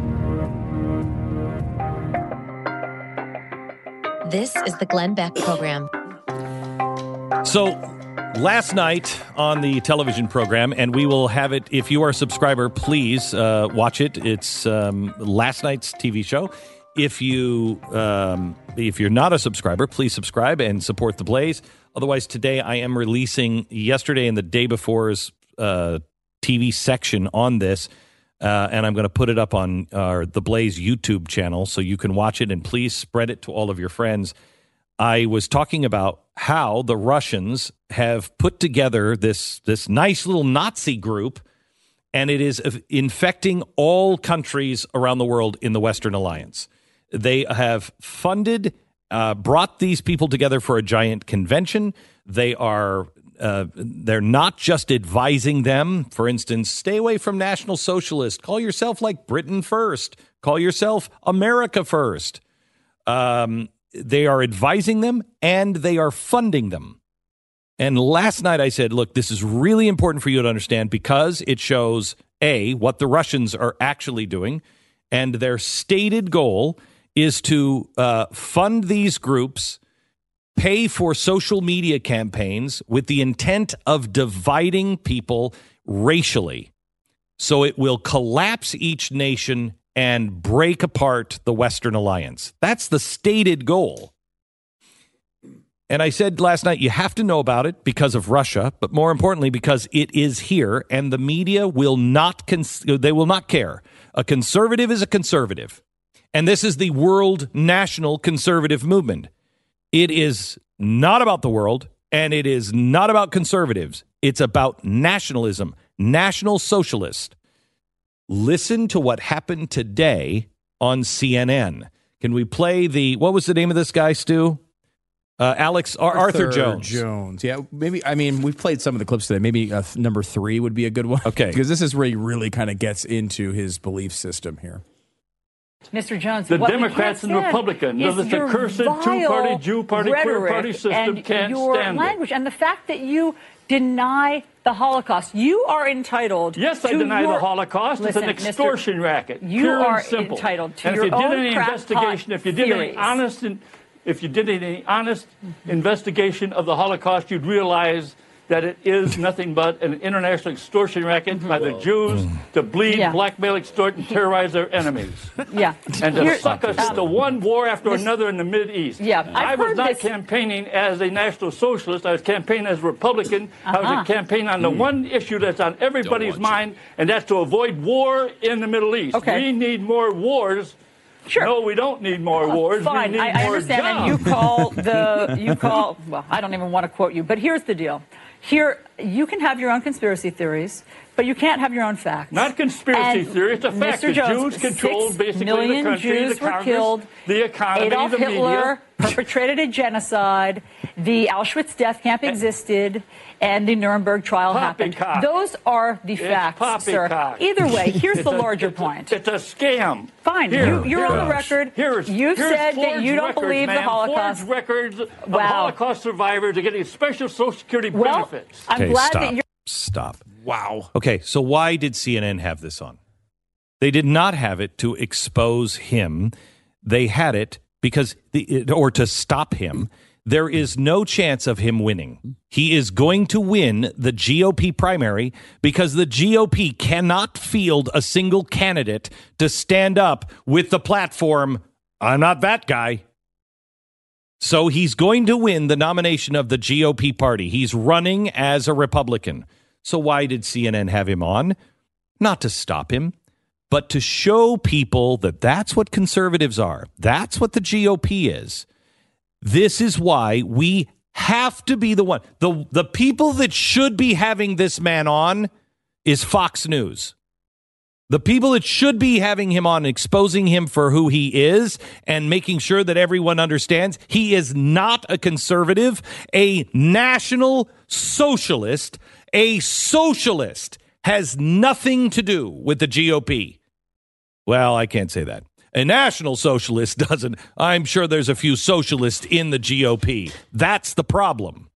This is the Glenn Beck program. So last night on the television program, and we will have it, if you are a subscriber, please uh, watch it. It's um, last night's T V show. If you um, if you're not a subscriber, please subscribe and support the Blaze. Otherwise, today I am releasing yesterday and the day before's uh, T V section on this, uh, and I'm going to put it up on uh, the Blaze YouTube channel so you can watch it, and please spread it to all of your friends. I was talking about how the Russians have put together this this nice little Nazi group, and it is infecting all countries around the world in the Western Alliance. They have funded, uh, brought these people together for a giant convention. They are uh, they're not just advising them. For instance, stay away from National Socialist. Call yourself like Britain First. Call yourself America First. Um, they are advising them and they are funding them. And last night I said, look, this is really important for you to understand because it shows, A, what the Russians are actually doing, and their stated goal is to uh, fund these groups, pay for social media campaigns with the intent of dividing people racially. So it will collapse each nation and break apart the Western alliance. That's the stated goal. And I said last night, you have to know about it because of Russia, but more importantly, because it is here and the media will not, cons- they will not care. A conservative is a conservative. And this is the world national conservative movement. It is not about the world and it is not about conservatives. It's about nationalism, national socialist. Listen to what happened today on C N N. Can we play the, what was the name of this guy, Stu? Uh, Alex, Arthur, Arthur Jones. Jones. Yeah, maybe, I mean, we've played some of the clips today. Maybe uh, number three would be a good one. Okay. Because this is where he really kind of gets into his belief system here. Mister Jones, the what Democrats and Republicans of this accursed two-party, Jew-party, queer-party system can't your stand language it. And the fact that you deny the Holocaust, you are entitled. Yes, I to deny your, the Holocaust. listen, it's an extortion Mister racket. You pure are and simple. entitled to and your if you did own any investigation, if you did theories. any honest, if you did any honest mm-hmm. investigation of the Holocaust, you'd realize that it is nothing but an international extortion racket mm-hmm. by the Jews to bleed, yeah. blackmail, extort, and terrorize their enemies. Yeah. And to Here, suck us um, into one war after this, another in the Mideast. Yeah. I I've was not this. campaigning as a national socialist. I was campaigning as a Republican. Uh-huh. I was campaigning on the mm. one issue that's on everybody's mind, you. and that's to avoid war in the Middle East. Okay. We need more wars. Sure. No, we don't need more oh, wars. Fine, we need I, I more understand. jobs. And you call the you call. Well, I don't even want to quote you, but here's the deal. Here, you can have your own conspiracy theories, but you can't have your own facts. Not conspiracy and theory. It's a fact. Mister The Jones, Jews controlled basically million the country, Jews the Congress, were killed. the economy, Adolf the Hitler media. perpetrated a genocide. The Auschwitz death camp existed, and the Nuremberg trial happened. Those are the it's facts, sir. Poppycock. Either way, here's the a, larger it's point. A, it's a scam. Fine, Here, you, you're here, on the record. Here's, You've here's said that you don't records, believe ma'am. the Holocaust. Forged records of wow. Holocaust survivors are getting special Social Security well, benefits. I'm okay, glad stop. that you're. Stop. Wow. Okay, so why did C N N have this on? They did not have it to expose him. They had it because, the, or to stop him. There is no chance of him winning. He is going to win the G O P primary because the G O P cannot field a single candidate to stand up with the platform, I'm not that guy. So he's going to win the nomination of the G O P party. He's running as a Republican. So why did C N N have him on? Not to stop him, but to show people that that's what conservatives are. That's what the G O P is. This is why we have to be the one. The, the people that should be having this man on is Fox News. The people that should be having him on, exposing him for who he is and making sure that everyone understands he is not a conservative, a national socialist. A socialist has nothing to do with the G O P. Well, I can't say that. A national socialist doesn't. I'm sure there's a few socialists in the G O P. That's the problem.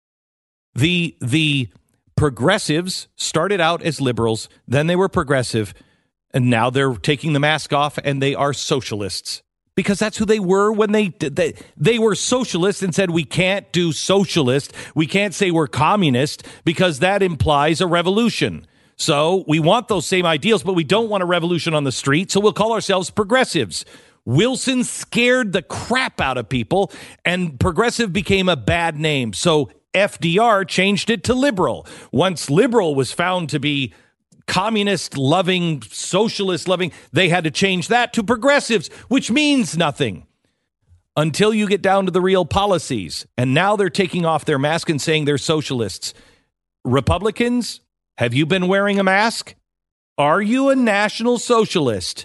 The the progressives started out as liberals, then they were progressive, and now they're taking the mask off and they are socialists. Because that's who they were when they, they they were socialists and said we can't do socialist. We can't say we're communist because that implies a revolution. So we want those same ideals, but we don't want a revolution on the street. So we'll call ourselves progressives. Wilson scared the crap out of people and progressive became a bad name. So F D R changed it to liberal. Once liberal was found to be communist loving, socialist loving, they had to change that to progressives, which means nothing until you get down to the real policies. And now they're taking off their mask and saying they're socialists. Republicans, have you been wearing a mask? Are you a national socialist?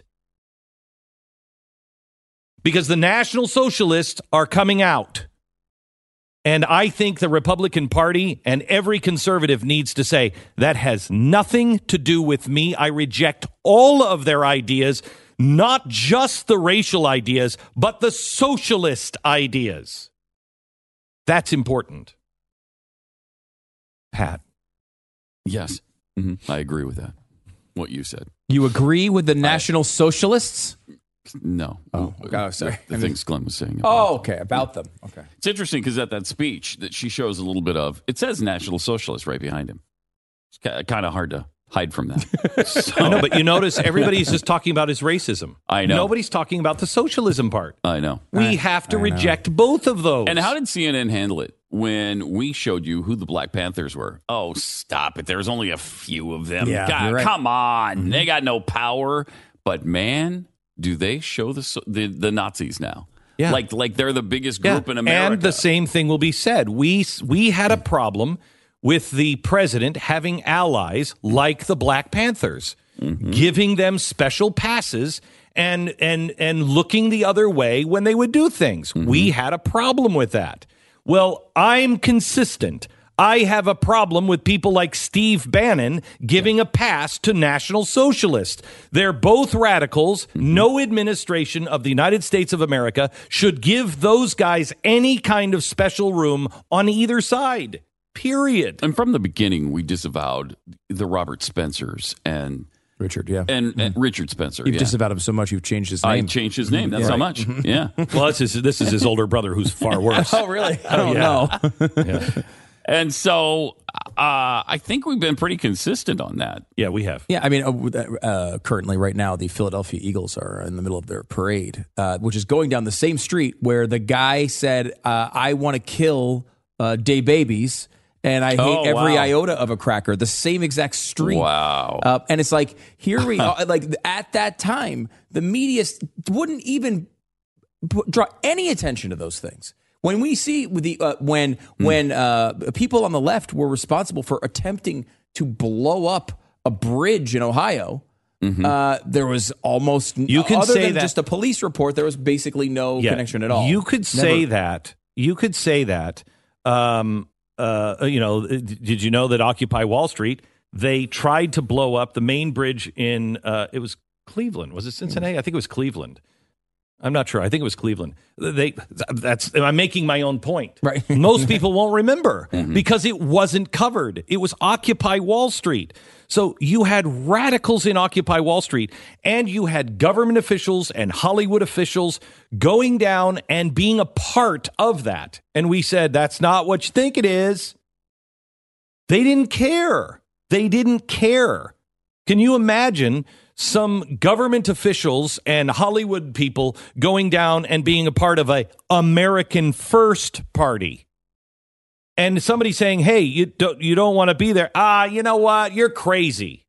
Because the national socialists are coming out. And I think the Republican Party and every conservative needs to say, that has nothing to do with me. I reject all of their ideas, not just the racial ideas, but the socialist ideas. That's important. Pat. Yes, mm-hmm. I agree with that, what you said. You agree with the National I, Socialists? No. Oh, oh sorry. The, the things Glenn was saying. Oh, okay. About them. Okay. It's interesting because at that speech that she shows a little bit of, it says National Socialist right behind him. It's kind of hard to hide from that. So, I know, but you notice everybody's just talking about his racism. I know. Nobody's talking about the socialism part. I know. We I, have to I reject know. both of those. And how did C N N handle it when we showed you who the Black Panthers were? Oh, stop it. There's only a few of them. Yeah, God, right. Come on. Mm-hmm. They got no power. But, man, do they show the the, the Nazis now? Yeah. Like, like they're the biggest group yeah. in America. And the same thing will be said. We We had a problem with the president having allies like the Black Panthers, mm-hmm. giving them special passes and and and looking the other way when they would do things. Mm-hmm. We had a problem with that. Well, I'm consistent. I have a problem with people like Steve Bannon giving a pass to National Socialists. They're both radicals. Mm-hmm. No administration of the United States of America should give those guys any kind of special room on either side. Period. And from the beginning, we disavowed the Robert Spencers and Richard, yeah. And, and mm-hmm. Richard Spencer. You've yeah. disavowed him so much, you've changed his name. I changed his name. That's yeah. how much. Yeah. Well, this is, this is his older brother who's far worse. Oh, really? I don't oh, yeah. know. yeah. And so uh, I think we've been pretty consistent on that. Yeah, we have. Yeah, I mean, uh, uh, currently right now, the Philadelphia Eagles are in the middle of their parade, uh, which is going down the same street where the guy said, uh, I want to kill uh, day babies. And I hate oh, every wow. iota of a cracker. The same exact street. Wow. Uh, and it's like, here we are. Like, at that time, the media wouldn't even put, draw any attention to those things. When we see with the uh, when mm. when uh, people on the left were responsible for attempting to blow up a bridge in Ohio, mm-hmm. uh, there was almost you can other say than that, just a police report. There was basically no yeah, connection at all. You could say Never. that. You could say that. Um, uh, you know, did you know that Occupy Wall Street? They tried to blow up the main bridge in. Uh, it was Cleveland. Was it Cincinnati? I think it was Cleveland. I'm not sure. I think it was Cleveland. They that's I'm making my own point. Right. Most people won't remember mm-hmm. because it wasn't covered. It was Occupy Wall Street. So you had radicals in Occupy Wall Street, and you had government officials and Hollywood officials going down and being a part of that. And we said, that's not what you think it is. They didn't care. They didn't care. Can you imagine some government officials and Hollywood people going down and being a part of a American First party? And somebody saying, hey, you don't, you don't want to be there. Ah, you know what? You're crazy.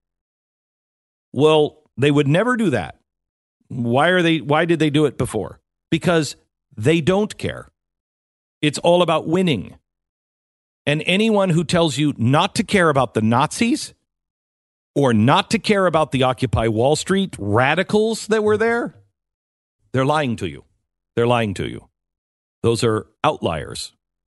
Well, they would never do that. Why are they? Why did they do it before? Because they don't care. It's all about winning. And anyone who tells you not to care about the Nazis or not to care about the Occupy Wall Street radicals that were there, they're lying to you. They're lying to you. Those are outliers.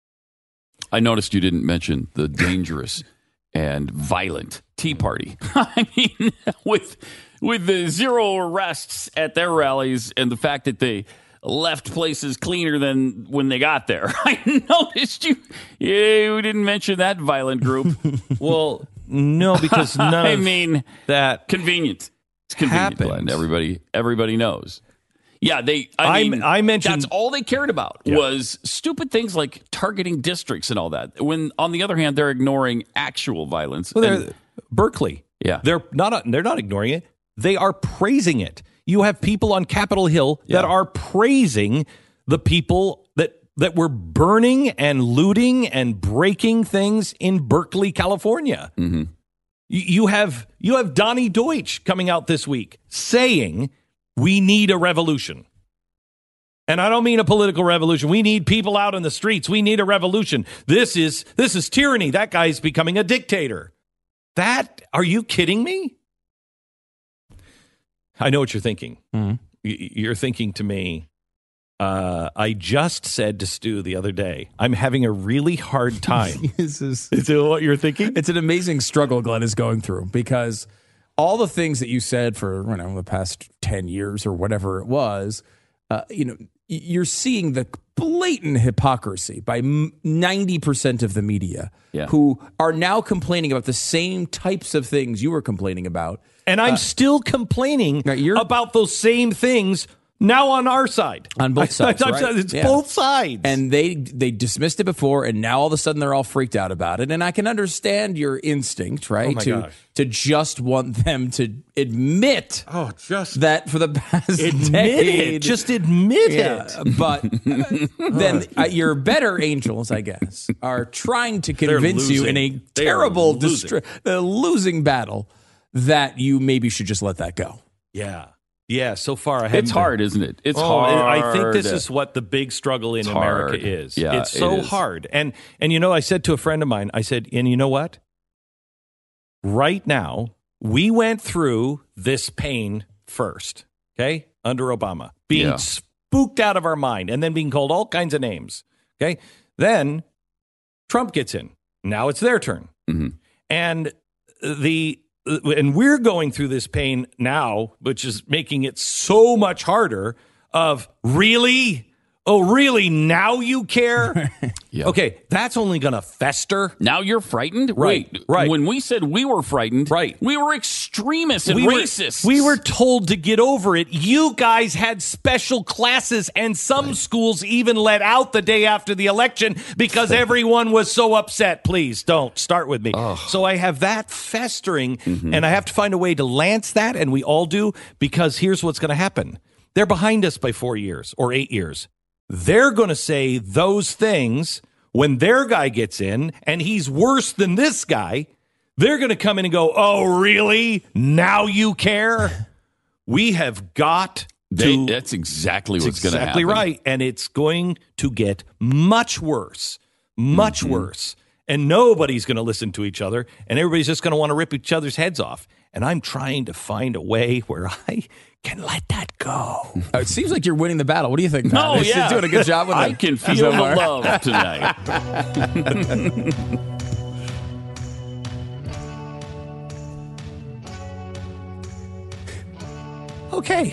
I noticed you didn't mention the dangerous and violent Tea Party. I mean, with with the zero arrests at their rallies and the fact that they left places cleaner than when they got there. I noticed you, yeah, you didn't mention that violent group. Well, no, because none I of mean, that convenient. It's convenient, Glenn. Everybody, everybody knows. Yeah, they. I, mean, I mentioned that's all they cared about yeah. was stupid things like targeting districts and all that. When, on the other hand, they're ignoring actual violence. Well, and, they're, Berkeley, yeah, they're not. They're not ignoring it. They are praising it. You have people on Capitol Hill yeah. that are praising the people that that were burning and looting and breaking things in Berkeley, California. Mm-hmm. You, you have you have Donnie Deutsch coming out this week saying, we need a revolution. And I don't mean a political revolution. We need people out in the streets. We need a revolution. This is this is tyranny. That guy's becoming a dictator. That, are you kidding me? I know what you're thinking. Mm-hmm. You're thinking to me, Uh, I just said to Stu the other day, I'm having a really hard time. This is, is it what you're thinking? It's an amazing struggle Glenn is going through because all the things that you said for you know the past ten years or whatever it was, uh, you know, you're seeing the blatant hypocrisy by ninety percent of the media yeah. who are now complaining about the same types of things you were complaining about. And I'm uh, still complaining about those same things now on our side. On both sides, I, I, right? It's yeah. both sides. And they they dismissed it before, and now all of a sudden they're all freaked out about it. And I can understand your instinct, right? Oh my to gosh. to just want them to admit oh, just that for the past admit decade. It. Just admit yeah, it. But uh, then uh, your better angels, I guess, are trying to convince you in a They terrible, losing. distri- uh, losing battle that you maybe should just let that go. Yeah. Yeah, so far I haven't It's been- hard, isn't it? It's oh, hard. I think this is what the big struggle in It's America hard. is. Yeah, it's so it is. hard. And and you know, I said to a friend of mine, I said, and you know what? Right now, we went through this pain first, okay? Under Obama. Being Yeah. spooked out of our mind and then being called all kinds of names. Okay? Then Trump gets in. Now it's their turn. Mm-hmm. And the and we're going through this pain now, which is making it so much harder of really? Oh, really? Now you care? Yeah. Okay, that's only going to fester. Now you're frightened? Right, Wait, right. When we said we were frightened, right. we were extremists and we racists. Were, we were told to get over it. You guys had special classes, and some right. schools even let out the day after the election because everyone was so upset. Please don't start with me. Oh. So I have that festering, mm-hmm. and I have to find a way to lance that, and we all do, because here's what's going to happen. They're behind us by four years or eight years. They're going to say those things when their guy gets in and he's worse than this guy. They're going to come in and go, oh, really? Now you care? We have got they, to. That's exactly what's going to happen. Exactly right. And it's going to get much worse, much mm-hmm. worse. And nobody's going to listen to each other. And everybody's just going to want to rip each other's heads off. And I'm trying to find a way where I can let that go. Uh, it seems like you're winning the battle. What do you think, Pat? Oh, yeah. You're doing a good job with it. I can feel the love tonight. Okay.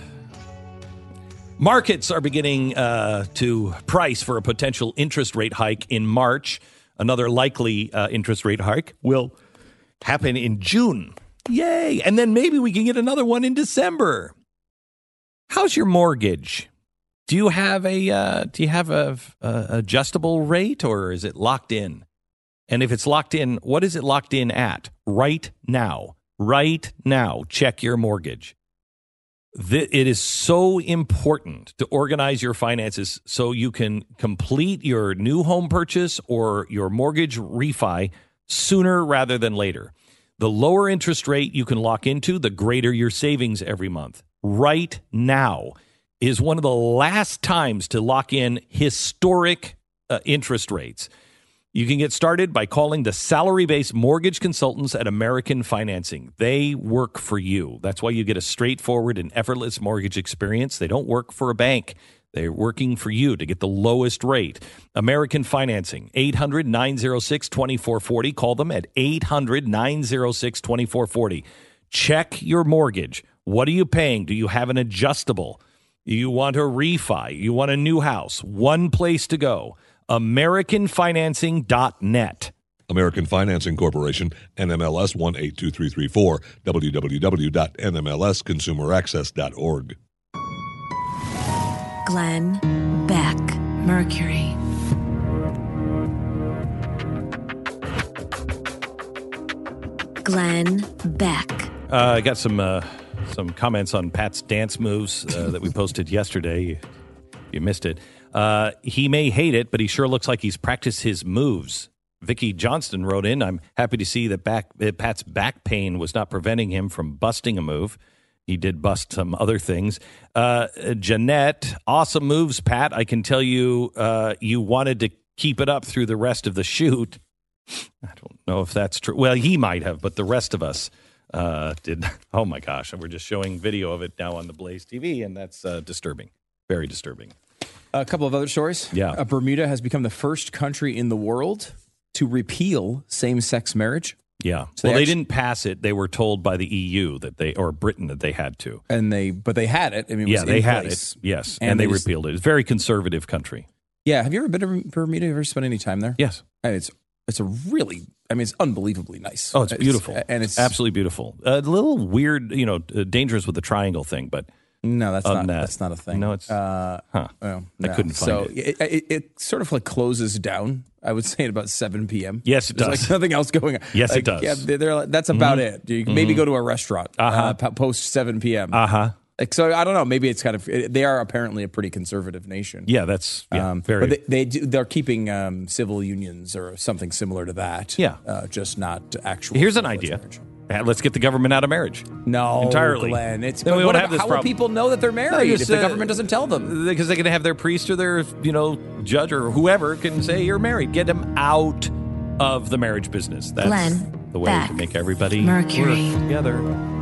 Markets are beginning uh, to price for a potential interest rate hike in March. Another likely uh, interest rate hike will happen in June. Yay. And then maybe we can get another one in December. How's your mortgage? Do you have a uh, do you have a, a adjustable rate, or is it locked in? And if it's locked in, what is it locked in at right now? Right now, check your mortgage. The, it is so important to organize your finances so you can complete your new home purchase or your mortgage refi sooner rather than later. The lower interest rate you can lock into, the greater your savings every month. Right now is one of the last times to lock in historic uh, interest rates. You can get started by calling the salary-based mortgage consultants at American Financing. They work for you. That's why you get a straightforward and effortless mortgage experience. They don't work for a bank. They're working for you to get the lowest rate. American Financing, eight hundred, nine oh six, two four four oh. Call them at eight hundred, nine oh six, two four four oh. Check your mortgage. What are you paying? Do you have an adjustable? You want a refi? You want a new house? One place to go. American Financing dot net. American Financing Corporation, N M L S one eight two three three four, w w w dot n m l s consumer access dot org. Glenn Beck, Mercury. Glenn Beck. Uh, I got some uh, some comments on Pat's dance moves uh, that we posted yesterday. You, you missed it. Uh, he may hate it, but he sure looks like he's practiced his moves. Vicky Johnston wrote in, I'm happy to see that back, uh, Pat's back pain was not preventing him from busting a move. He did bust some other things. Uh, Jeanette, awesome moves, Pat. I can tell you uh, you wanted to keep it up through the rest of the shoot. I don't know if that's true. Well, he might have, but the rest of us uh, did. Oh, my gosh. And we're just showing video of it now on the Blaze T V, and that's uh, disturbing. Very disturbing. A couple of other stories. Yeah. Uh, Bermuda has become the first country in the world to repeal same-sex marriage. Yeah. So well, they they, actu- didn't pass it. They were told by the E U that they, or Britain, that they had to. And they, but they had it. I mean, it yeah, was they in had place. it. Yes, And and, they they, just- repealed it. It's a very conservative country. Yeah. Have you ever been to Bermuda? Have you ever spent any time there? Yes. And it's it's a really, I mean, it's unbelievably nice. Oh, it's beautiful. and it's absolutely beautiful. A little weird, you know, uh, dangerous with the triangle thing, but no, that's other not than that, that's not a thing. No, it's uh, huh. well, I no. couldn't find so it. it. It, it sort of like closes down. I would say at about seven p.m. Yes, it There's does. like nothing else going on. Yes, it Like, does. Yeah, they're, they're like, that's about Mhm. it. You can maybe Mhm. go to a restaurant Uh-huh. uh, po- post seven p.m. Uh huh. Like, so I don't know. Maybe it's kind of they are apparently a pretty conservative nation. Yeah, that's yeah, um, very. But they, they do, they're keeping um, civil unions or something similar to that. Yeah. uh, just not actual. Here's an same-sex idea. marriage. Uh, Let's get the government out of marriage. No, entirely. Glenn. It's Then but we what won't about- have this how will problem. people know that they're married just, if the uh, government doesn't tell them? Because they're going to have their priest or their, you know, judge or whoever can say you're married. Get them out of the marriage business. That's Glenn the way Beck, to make everybody Mercury. work together.